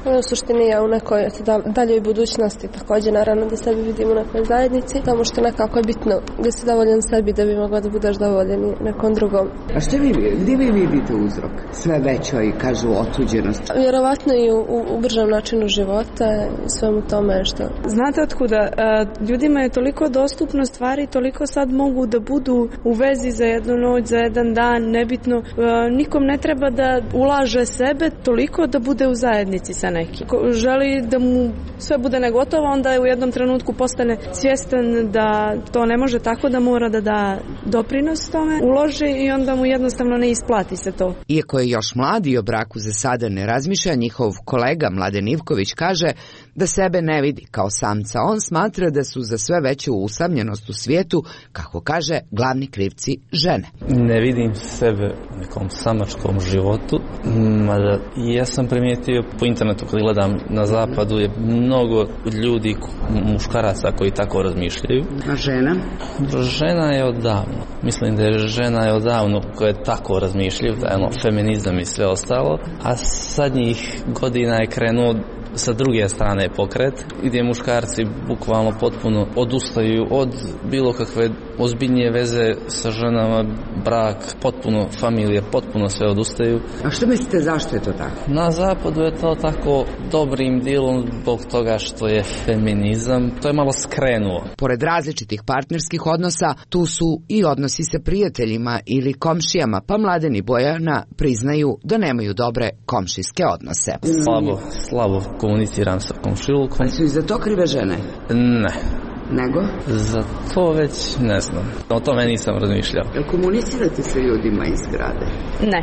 U suštini ja u nekoj daljoj budućnosti također naravno da sebi vidim u nekoj zajednici, samo što nekako je bitno da si dovoljan sebi da bi mogao da budeš dovoljan i nekom drugom. A gdje vi vidite uzrok sve većoj, kažu, otuđenosti? Vjerovatno i u bržem načinu života i svemu tome što... Znate otkuda? Ljudima je toliko dostupno stvari, toliko sad mogu da budu u vezi za jednu noć, za jedan dan, nebitno. Nikom ne treba da ulaže sebe toliko da bude u zajednici sa nekim. Ko želi da mu sve bude negotovo, onda je u jednom trenutku postane svjestan da to ne može tako, da mora da da doprinos tome, uloži i onda mu jednostavno ne isplati se to. Iako je još mlad i o braku za sada ne razmišlja, njihov kolega Mladen Ivković kaže da sebe ne vidi kao samca. On smatra da su za sve veću usamljenost u svijetu, kako kaže, glavni krivci žene. Ne vidim sebe u nekom samačkom životu, mada ja sam primijetio po internetu kad gledam na zapadu je mnogo ljudi, muškaraca koji tako razmišljaju. A žena? Žena je odavno. Mislim da je žena odavno koja tako razmišljaju, da je feminizam i sve ostalo, a zadnjih godina je krenuo sa druge strane pokret, gdje muškarci bukvalno potpuno odustaju od bilo kakve ozbiljnije veze sa ženama, brak, potpuno familije, potpuno sve odustaju. A što mislite zašto je to tako? Na zapadu je to tako dobrim dijelom zbog toga što je feminizam, to je malo skrenuo. Pored različitih partnerskih odnosa, tu su i odnosi sa prijateljima ili komšijama, pa Mladen i Bojana priznaju da nemaju dobre komšijske odnose. Slabo komuniciram sa komšilukom. Ali su i za to krive žene? Ne. Nego? Za to već ne znam. O tome nisam razmišljao. Jel komunicirate sa ljudima iz grade? Ne.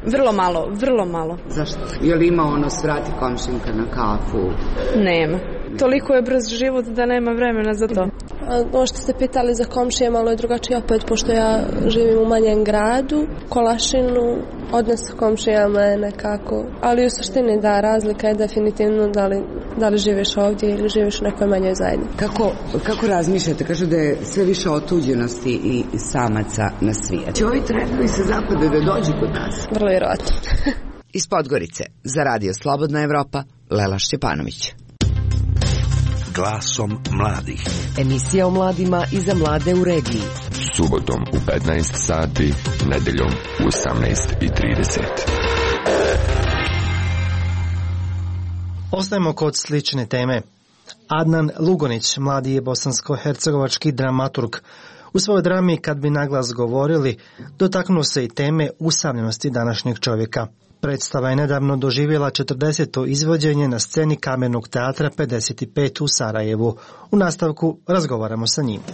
Vrlo malo. Zašto? Jel ima svrati komšinka na kafu? Nema. Toliko je brz život da nema vremena za to. Ovo što ste pitali za komšije, malo je drugačije opet, pošto ja živim u manjem gradu, Kolašinu, odnos sa komšijama je nekako, ali u suštini da, razlika je definitivno da li živiš ovdje ili živiš u nekoj manjoj zajednici. Kako razmišljate? Kažu da je sve više otuđenosti i samaca na svijetu. Će ovi trendovi sa zapada da dođu kod nas? Vrlo vjerojatno. Iz Podgorice, za Radio Slobodna Evropa, Lela Šćepanović. Glasom mladih. Emisija o mladima i za mlade u regiji. Subotom u 15 sati, nedeljom u 18:30. Ostajemo kod slične teme. Adnan Lugonić, mladi je bosansko-hercegovački dramaturg. U svojoj drami Kad bi naglas govorili, dotaknuo se i teme usamljenosti današnjeg čovjeka. Predstava je nedavno doživjela 40. izvođenje na sceni Kamernog teatra 55 u Sarajevu. U nastavku razgovaramo sa njim.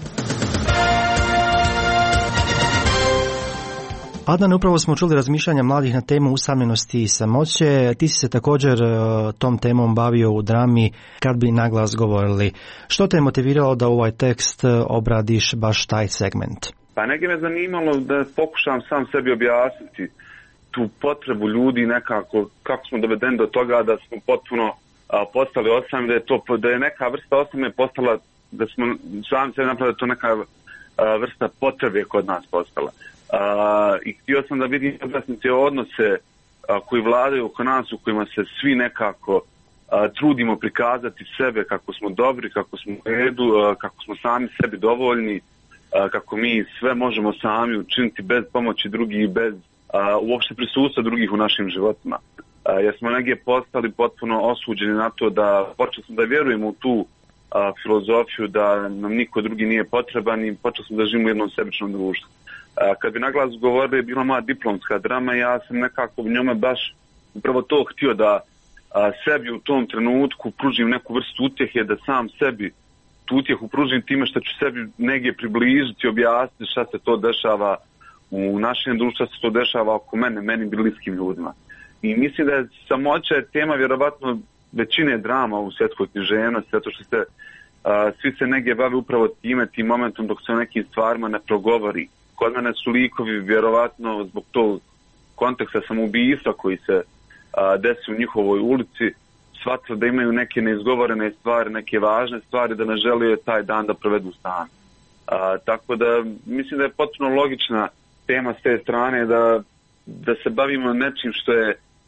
Adnan, upravo smo čuli razmišljanja mladih na temu usamljenosti i samoće. Ti si se također tom temom bavio u drami Kad bi naglas govorili. Što te je motiviralo da u ovaj tekst obradiš baš taj segment? Pa neke me zanimalo da pokušam sam sebi objasniti tu potrebu ljudi nekako, kako smo dovedeni do toga da smo potpuno postali osamljeni, da je neka vrsta osamljenja postala, da smo sami sebi napravili da to neka vrsta potrebe kod nas postala. I htio sam da vidim objasniti odnose koji vladaju oko nas, u kojima se svi nekako trudimo prikazati sebe kako smo dobri, kako smo u redu, kako smo sami sebi dovoljni, kako mi sve možemo sami učiniti bez pomoći drugih i bez uopšte prisustva drugih u našim životima. Jer smo negdje postali potpuno osuđeni na to da počeo sam da vjerujemo u tu filozofiju da nam niko drugi nije potreban i počeo sam da živim u jednom sebičnom društvu. Kad bi naglas govorili, je bila moja diplomska drama i ja sam nekako u njome baš upravo to htio da sebi u tom trenutku pružim neku vrstu utjehe, da sam sebi tu utjehu pružim time što ću sebi negdje približiti, objasniti šta se to dešava u našem društvu, se to dešava oko meni bliskim ljudima. I mislim da je samoća tema vjerovatno većine drama u svjetskoj književnosti, zato što svi se negdje bave upravo tim momentom dok se o nekim stvarima ne progovori. Kod mene su likovi vjerovatno zbog tog konteksta samoubistva koji se desi u njihovoj ulici, shvatili da imaju neke neizgovorene stvari, neke važne stvari, da ne žele taj dan da provedu sami. Tako da mislim da je potpuno logična tema s te strane da se bavimo nečim što je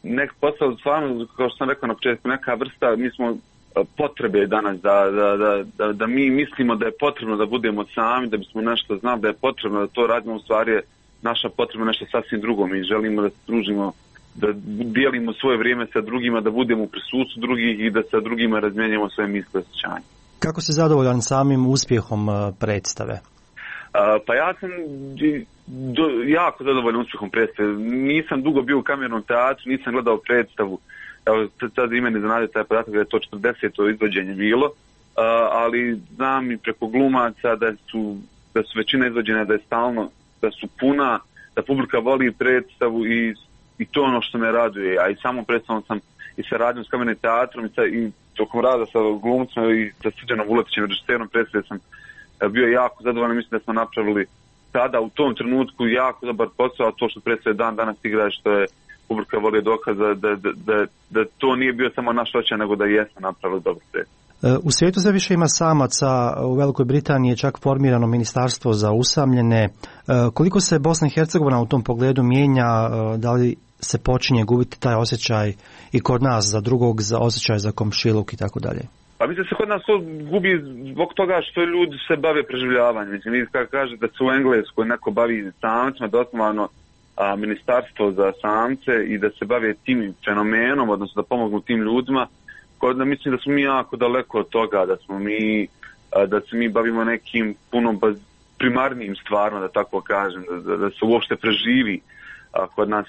postalo stvarno, kao što sam rekao na početku, neka vrsta, mi smo potrebe danas, da mi mislimo da je potrebno da budemo sami, da bismo nešto znali, da je potrebno da to radimo, u stvari je naša potreba nešto sasvim drugo. Mi želimo da se družimo, da dijelimo svoje vrijeme sa drugima, da budemo u prisustvu drugih i da sa drugima razmijenjamo svoje misle i osjećanja. Kako si zadovoljan samim uspjehom predstave? Pa ja sam jako zadovoljan uspjehom predstave. Nisam dugo bio u kamernom teatru, nisam gledao predstavu. Evo, sad i meni zanade taj podatak da je to 40. izvođenje bilo, ali znam i preko glumaca da su većina izvođenja, da je stalno, da su puna, da publika voli predstavu i to ono što me raduje. A i samom predstavom sam i saradnjom s kamernim teatrom i tokom rada sa glumcima i sa Srđanom Vuletićem, režiserom predstave, sam bio jako zadovoljan. Mislim da smo napravili tada u tom trenutku jako dobar posao, a to što predstave dan danas igra, što je publika voli dokaza da to nije bio samo naš očaj, nego da jesmo napravili dobro predstavu. U svijetu sve više ima samaca, u Velikoj Britaniji je čak formirano ministarstvo za usamljene. Koliko se Bosna i Hercegovina u tom pogledu mijenja, da li se počinje gubiti taj osjećaj i kod nas za drugog, za osjećaj za komšiluk i tako dalje? Pa mislim se kod nas to gubi zbog toga što ljudi se bave preživljavanjem. Mislim, kada kaže da se u Engleskoj neko bavi samcima, da osnovano ministarstvo za samce i da se bave tim fenomenom, odnosno da pomognu tim ljudima, mislim da smo mi jako daleko od toga, da se mi bavimo nekim puno primarnijim stvarno, da tako kažem, da se uopšte preživi. Kod nas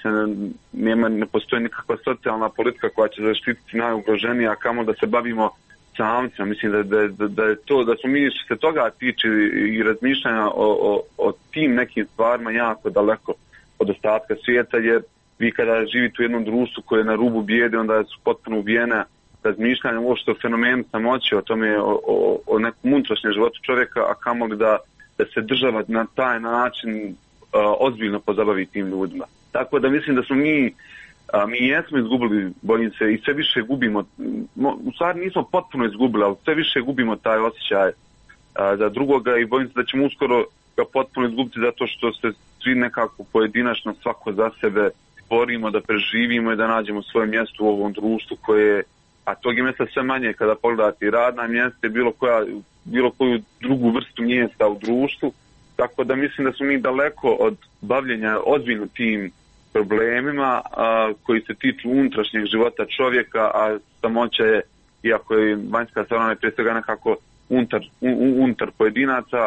ne postoji nikakva socijalna politika koja će zaštititi najugroženije, a kamo da se bavimo samcima. Mislim da je to, da smo mi što se toga tiče i razmišljanja o tim nekim stvarima jako daleko od ostatka svijeta, jer vi kada živite u jednom društvu koje je na rubu bijede, onda su potpuno ubijena razmišljanja uopšte o fenomenu samoće, o tome, o nekom unutrašnjem životu čovjeka, a kamoli da se država na taj način ozbiljno pozabavi tim ljudima. Tako da mislim da smo mi jesmo izgubili, bojim se, i sve više gubimo, u stvari nismo potpuno izgubili, ali sve više gubimo taj osjećaj za drugoga i bojim se da ćemo uskoro ga potpuno izgubiti zato što se svi nekako pojedinačno, svako za sebe borimo da preživimo i da nađemo svoje mjesto u ovom društvu koje, a tog je mjesta sve manje kada pogledate, radna mjesta, bilo koju drugu vrstu mjesta u društvu, tako da mislim da smo mi daleko od bavljenja ozbiljno tim problemima koji se tiču unutrašnjeg života čovjeka, a samoća je, iako je vanjska strana prije svega nekako unutar pojedinaca,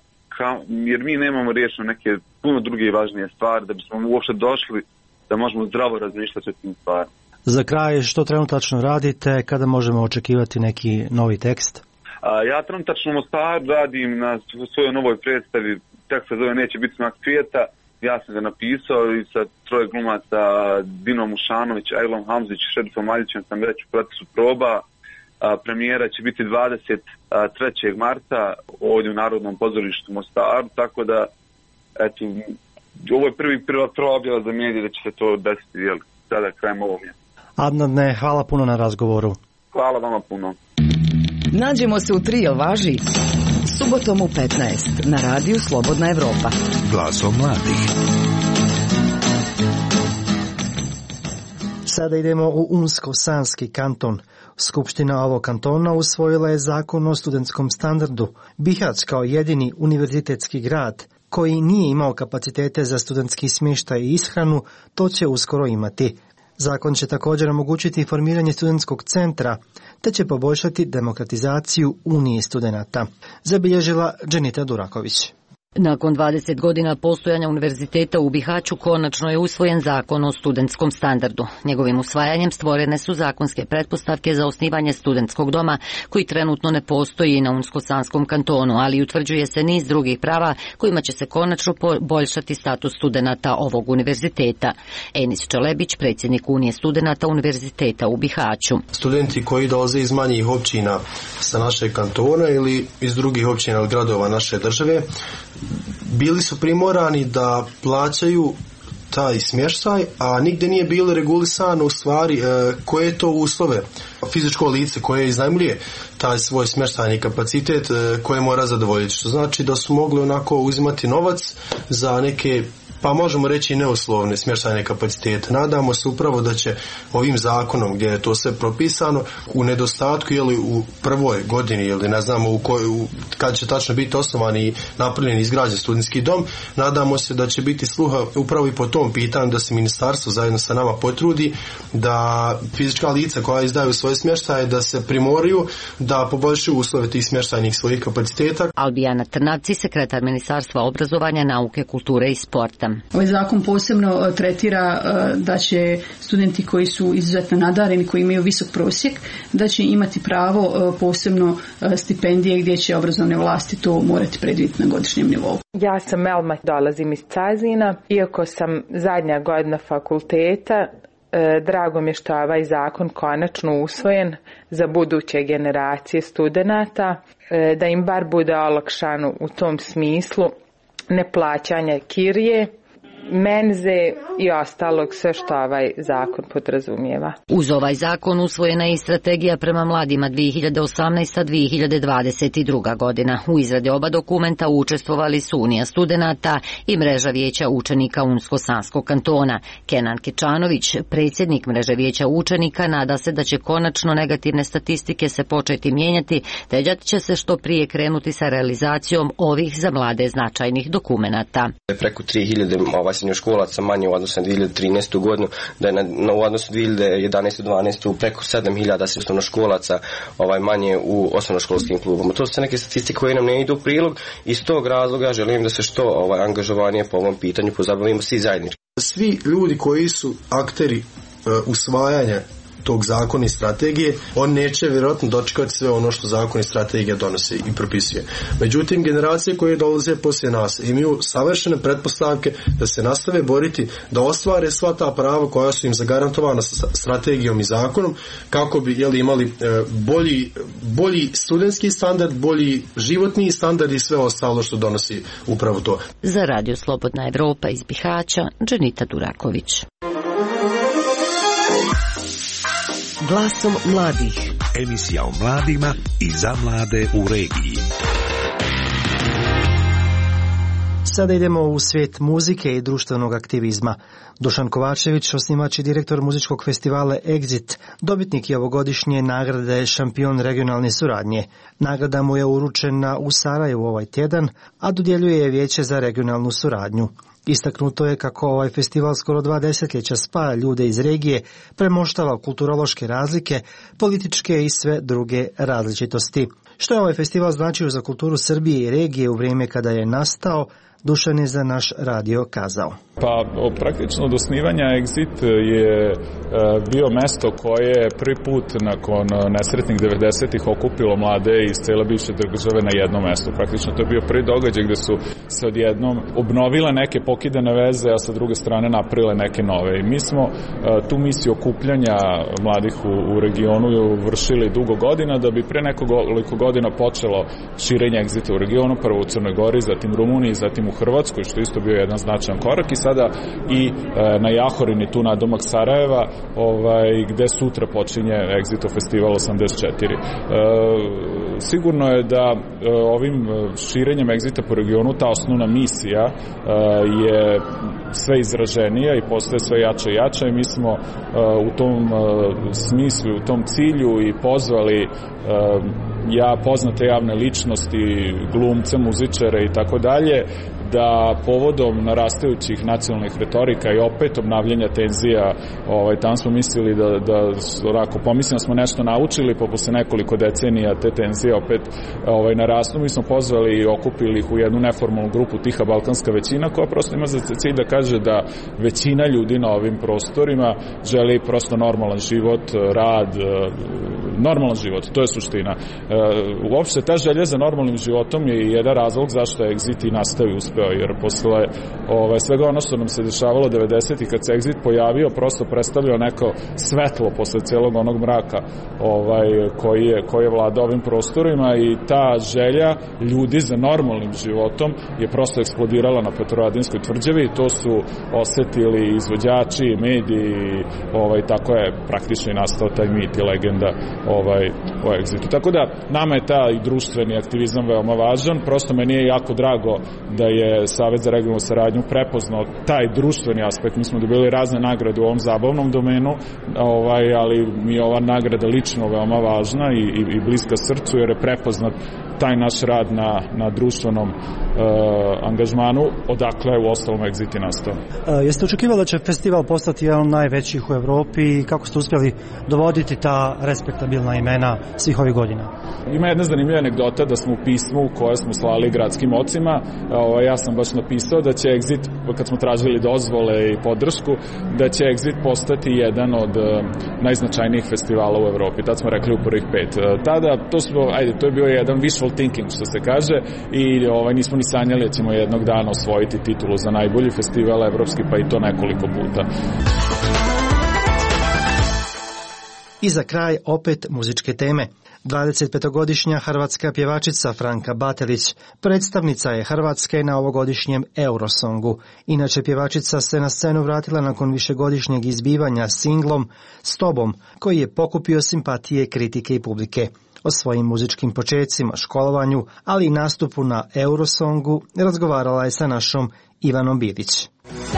jer mi nemamo riješeno neke puno druge i važnije stvari da bismo uopšte došli da možemo zdravo razmišljati o tim stvarima. Za kraj, što trenutačno radite, kada možemo očekivati neki novi tekst? Ja trenutačno u Mostaru radim na svojoj novoj predstavi, tekst se zove Neće biti smak svijeta. Ja sam ga napisao i sa 3 glumaca, Dinom Mušanović, Ajlom Hamzić, Šerifom Maljićem sam već u procesu proba. Premijera će biti 23. marta ovdje u Narodnom pozorištu Mostaru, tako da eto, ovo je prva objava za medije da će se to desiti sada krajem ovog mjesta. Adnane, hvala puno na razgovoru. Hvala vama puno. Nađemo se u 3, jel važi? Subotom u 15 na radiju Slobodna Evropa. Glasom mladih. Sada idemo u Unsko-Sanski kanton. Skupština ovog kantona usvojila je zakon o studentskom standardu. Bihać kao jedini univerzitetski grad koji nije imao kapacitete za studentski smještaj i ishranu, to će uskoro imati. Zakon će također omogućiti formiranje studentskog centra, te će poboljšati demokratizaciju Unije studenata, zabilježila Dženita Duraković. Nakon 20 godina postojanja univerziteta u Bihaću konačno je usvojen zakon o studentskom standardu. Njegovim usvajanjem stvorene su zakonske pretpostavke za osnivanje studentskog doma koji trenutno ne postoji na Unsko-Sanskom kantonu, ali utvrđuje se niz drugih prava kojima će se konačno poboljšati status studenata ovog univerziteta. Enis Čelebić, predsjednik Unije studenata univerziteta u Bihaću. Studenti koji dolaze iz manjih općina sa našeg kantona ili iz drugih općina ili gradova naše države bili su primorani da plaćaju taj smještaj, a nigdje nije bilo regulisano u stvari koje to uslove fizičko lice koje iznajmljuje taj svoj smještajni kapacitet koje mora zadovoljiti. Što znači da su mogli onako uzimati novac za neke pa možemo reći neuslovne smještajne kapacitete. Nadamo se upravo da će ovim zakonom gdje je to sve propisano u nedostatku ili u prvoj godini ili ne znamo kad će tačno biti osnovan i napravljen i izgrađen studentski dom, nadamo se da će biti sluha upravo i po tom pitanju, da se ministarstvo zajedno sa nama potrudi da fizička lica koja izdaju svoje smještaje da se primoraju da poboljšaju uslove tih smještajnih svojih kapaciteta. Albijana Trnavci, sekretar Ministarstva obrazovanja, nauke, kulture i sporta. Ovaj zakon posebno tretira da će studenti koji su izuzetno nadareni, koji imaju visok prosjek, da će imati pravo posebno stipendije gdje će obrazovne vlasti to morati predvidjeti na godišnjem nivou. Ja sam Elma, dolazim iz Cazina. Iako sam zadnja godina fakulteta, drago mi je što je ovaj zakon konačno usvojen za buduće generacije studenata, da im bar bude olakšano u tom smislu neplaćanje kirije, menze i ostalog, sve što ovaj zakon podrazumijeva. Uz ovaj zakon usvojena je i strategija prema mladima 2018-2022 godina. U izradi oba dokumenta učestvovali su Unija studenata i Mreža vijeća učenika Unsko-Sanskog kantona. Kenan Kečanović, predsjednik Mreže vijeća učenika, nada se da će konačno negativne statistike se početi mijenjati, te da će se što prije krenuti sa realizacijom ovih za mlade značajnih dokumenata. Preko 3000 srednjoškolaca manje u odnosu na 2013. godinu, da je u odnosu 2011-2012 preko 7000 srednjoškolaca manje u osnovnoškolskim klubama. To su neke statistike koje nam ne idu u prilog i iz tog razloga želim da se što angažovanije po ovom pitanju pozabavimo svi zajednički. Svi ljudi koji su akteri usvajanja tog zakona i strategije, on neće vjerojatno dočekati sve ono što zakon i strategija donose i propisuje. Međutim, generacije koje dolaze poslije nas imaju savršene pretpostavke da se nastave boriti, da ostvare sva ta prava koja su im zagarantovana strategijom i zakonom, kako bi imali bolji studentski standard, bolji životni standard i sve ostalo što donosi upravo to. Za Radio Slobodna Evropa iz Bihaća, Dženita Duraković. Glasom mladih. Emisija o mladima i za mlade u regiji. Sada idemo u svijet muzike i društvenog aktivizma. Dušan Kovačević, osnivač i direktor muzičkog festivala Exit, dobitnik je ovogodišnje nagrade Šampion regionalne suradnje. Nagrada mu je uručena u Sarajevu ovaj tjedan, a dodjeljuje je Vijeće za regionalnu suradnju. Istaknuto je kako ovaj festival skoro 2 desetljeća spaja ljude iz regije, premoštava kulturološke razlike, političke i sve druge različitosti. Što je ovaj festival značio za kulturu Srbije i regije u vrijeme kada je nastao, Dušan je za naš radio kazao. Pa praktično od osnivanja Exit je bio mesto koje je prvi put nakon nesretnih 90-ih okupilo mlade iz cijele bivše države na jedno mesto. Praktično to je bio prvi događaj gdje su se odjednom obnovile neke pokidane veze, a sa druge strane napravile neke nove. I mi smo tu misiju okupljanja mladih u regionu vršili dugo godina, da bi pre nekoliko godina počelo širenje Exita u regionu, prvo u Crnoj Gori, zatim Rumuniji, zatim u Hrvatskoj, što isto bio jedan značajan korak, i sada i na Jahorini, tu na domak Sarajeva, gde sutra počinje Exito festival 84. Sigurno je da ovim širenjem Exita po regionu ta osnovna misija je sve izraženija i postaje sve jača i jača, i mi smo u tom smislu, u tom cilju i pozvali poznate javne ličnosti, glumce, muzičare i tako dalje, da povodom narastajućih nacionalnih retorika i opet obnavljanja tenzija, tamo smo mislili da pomislimo smo nešto naučili, pa posle nekoliko decenija te tenzije opet narastu. Mi smo pozvali i okupili ih u jednu neformalnu grupu Tiha balkanska većina, koja prosto ima za cilj da kaže da većina ljudi na ovim prostorima želi prosto normalan život, rad, normalan život, to je suština. Uopšte ta želja za normalnim životom je jedan razlog zašto je Exit i nastao i uspeo, jer posle svega ono što nam se dešavalo 90-ih kad se Exit pojavio, prosto predstavljao neko svetlo posle cijelog onog mraka koji je vladao ovim prostorima, i ta želja ljudi za normalnim životom je prosto eksplodirala na Petrovaradinskoj tvrđavi, i to su osetili izvođači, mediji, tako je praktično i nastao taj mit i legenda o Exitu. Tako da nama je taj društveni aktivizam veoma važan, prosto meni je jako drago da je Savet za regionalnu saradnju prepoznao taj društveni aspekt. Mi smo dobili razne nagrade u ovom zabavnom domenu, ali mi je ova nagrada lično veoma važna i bliska srcu, jer je prepoznat taj naš rad na društvenom angažmanu, odakle je u ostalom Exit i nastao. Jeste očekivali da će festival postati jedan od najvećih u Evropi i kako ste uspjeli dovoditi ta respektabilna imena svih ovih godina? Ima jedna zanimljiva anegdota da smo u pismu koje smo slali gradskim ocima, ja sam baš napisao da će Exit, kad smo tražili dozvole i podršku, da će Exit postati jedan od najznačajnijih festivala u Evropi. Tad smo rekli u prvih 5. Tada, to je bio jedan wishful thinking, što se kaže, i nismo ni sanjali da ćemo jednog dana osvojiti titulu za najbolji festival evropski, pa i to nekoliko puta. I za kraj opet muzičke teme. 25-godišnja hrvatska pjevačica Franka Batelić predstavnica je Hrvatske na ovogodišnjem Eurosongu. Inače, pjevačica se na scenu vratila nakon višegodišnjeg izbivanja singlom S tobom, koji je pokupio simpatije kritike i publike. O svojim muzičkim počecima, školovanju, ali i nastupu na Eurosongu razgovarala je sa našom Ivanom Bilić.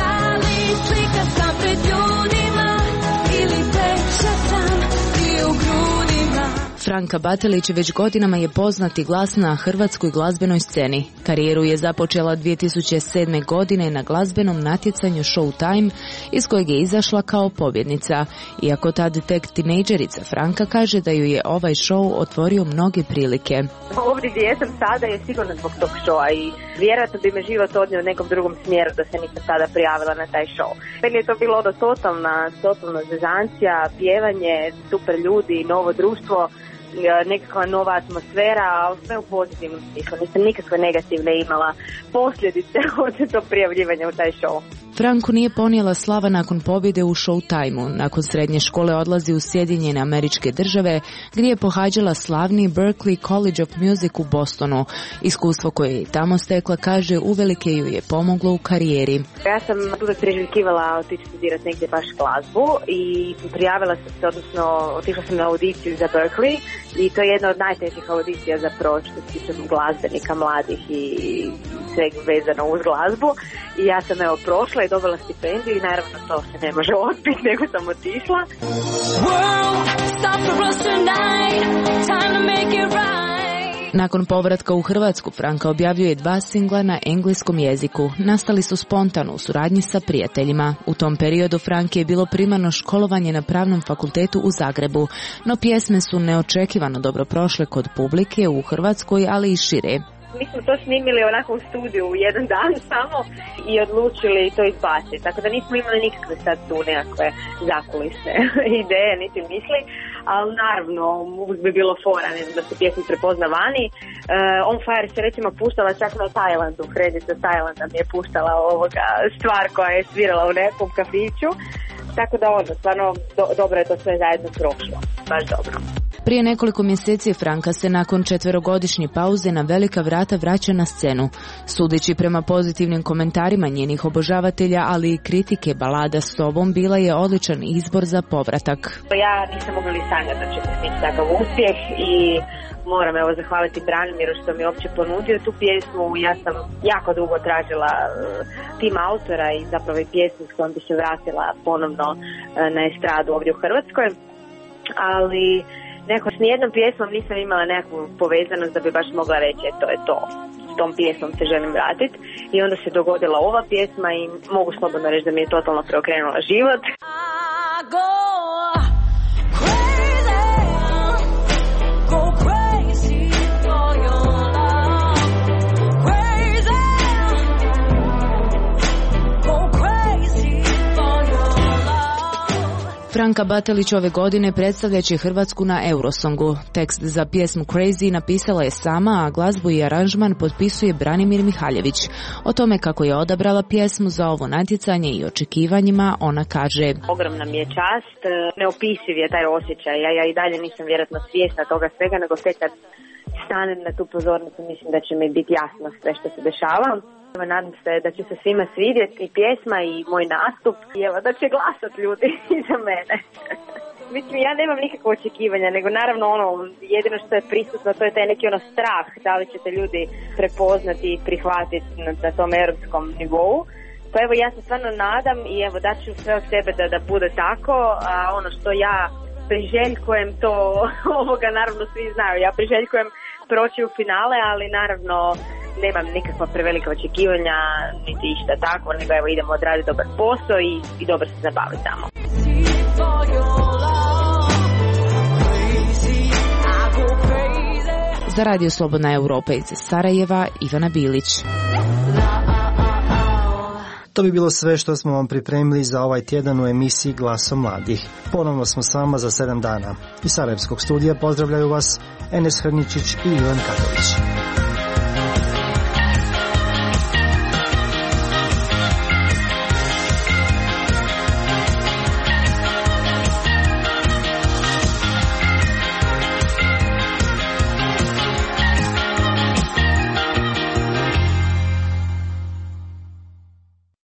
Franka Batelić već godinama je poznati glas na hrvatskoj glazbenoj sceni. Karijeru je započela 2007. godine na glazbenom natjecanju Showtime, iz kojeg je izašla kao pobjednica. Iako tad tek tinejdžerica, Franka kaže da ju je ovaj show otvorio mnoge prilike. Ovdje gdje jesam sada je sigurno zbog tog showa i vjerojatno bi me život odnio u nekom drugom smjeru da se nisam sada prijavila na taj show. Meni je to bilo totalna zezancija, pjevanje, super ljudi, novo društvo, nekakva nova atmosfera, ali sve u pozitivnom smislu. Nisam nikakve negativne imala posljedice od tog prijavljivanja u taj show. Franku nije ponijela slava nakon pobjede u Showtime-u. Nakon srednje škole odlazi u Sjedinjene Američke Države, gdje je pohađala slavni Berklee College of Music u Bostonu. Iskustvo koje je tamo stekla, kaže, uvelike ju je pomoglo u karijeri. Ja sam uvijek priželjkivala otići studirati negdje baš glazbu i prijavila sam se, odnosno otišla sam na audiciju za Berklee i to je jedna od najtežih audicija za proći što se tiče glazbenika mladih i sveg vezano uz glazbu. I ja sam prošla i dobila stipendiju i naravno to se ne može odbiti, nego sam otišla. Nakon povratka u Hrvatsku, Franka objavljuje 2 singla na engleskom jeziku. Nastali su spontano u suradnji sa prijateljima. U tom periodu Franki je bilo primarno školovanje na Pravnom fakultetu u Zagrebu, no pjesme su neočekivano dobro prošle kod publike u Hrvatskoj, ali i šire. Mi smo to snimili onako u studiju u jedan dan samo i odlučili to izbaciti. Tako da nismo imali nikakve sad tu nekakve zakulisne ideje, niti misli, ali naravno uvijek bi bilo fora da se pjesma prepozna vani. On Fire se recimo puštala čak na Tajlandu, Fredica Tajlanda mi je puštala stvar koja je svirala u nekom kafiću. Tako da stvarno dobro je to sve zajedno prošlo, baš dobro. Prije nekoliko mjeseci Franka se nakon 4-godišnje pauze na velika vrata vraća na scenu. Sudeći prema pozitivnim komentarima njenih obožavatelja, ali i kritike, balada S tobom bila je odličan izbor za povratak. Ja nisam mogla ni sanjati da će biti takav uspjeh i moram zahvaliti Branimiru što mi je uopće ponudio tu pjesmu. Ja sam jako dugo tražila tim autora i zapravo i pjesmu s kojom bi se vratila ponovno na estradu ovdje u Hrvatskoj, ali s nijednom pjesmom nisam imala nekakvu povezanost da bi baš mogla reći to je to, s tom pjesmom se želim vratiti. I onda se dogodila ova pjesma i mogu slobodno reći da mi je totalno preokrenula život. Franka Batelić ove godine predstavljaće Hrvatsku na Eurosongu. Tekst za pjesmu Crazy napisala je sama, a glazbu i aranžman potpisuje Branimir Mihaljević. O tome kako je odabrala pjesmu za ovo natjecanje i očekivanjima, ona kaže: Ogromna mi je čast, neopisiv je taj osjećaj. Ja i dalje nisam vjerojatno svjesna toga svega, nego tek kad stanem na tu pozornicu mislim da će mi biti jasno sve što se dešava. Nadam se da će se svima svidjeti i pjesma i moj nastup i evo da će glasati ljudi iza mene. Mislim, ja nemam nikakve očekivanja, nego naravno jedino što je prisutno, to je taj neki strah, da li će te ljudi prepoznati i prihvatiti na tom europskom nivou. Pa evo, ja se stvarno nadam i evo daću sve od sebe da bude tako, a ono što ja priželjkujem to, naravno svi znaju, ja priželjkujem proći u finale, ali naravno nemam nikakva prevelika očekivanja, niti išta tako, nego evo idemo odraditi dobar posao i dobro se zabaviti tamo. Za Radio Slobodna Europa iz Sarajeva, Ivana Bilić. To bi bilo sve što smo vam pripremili za ovaj tjedan u emisiji Glasom mladih. Ponovno smo s vama za 7 dana. Iz Sarajevskog studija pozdravljaju vas Enes Hrničić i Ivan Katović.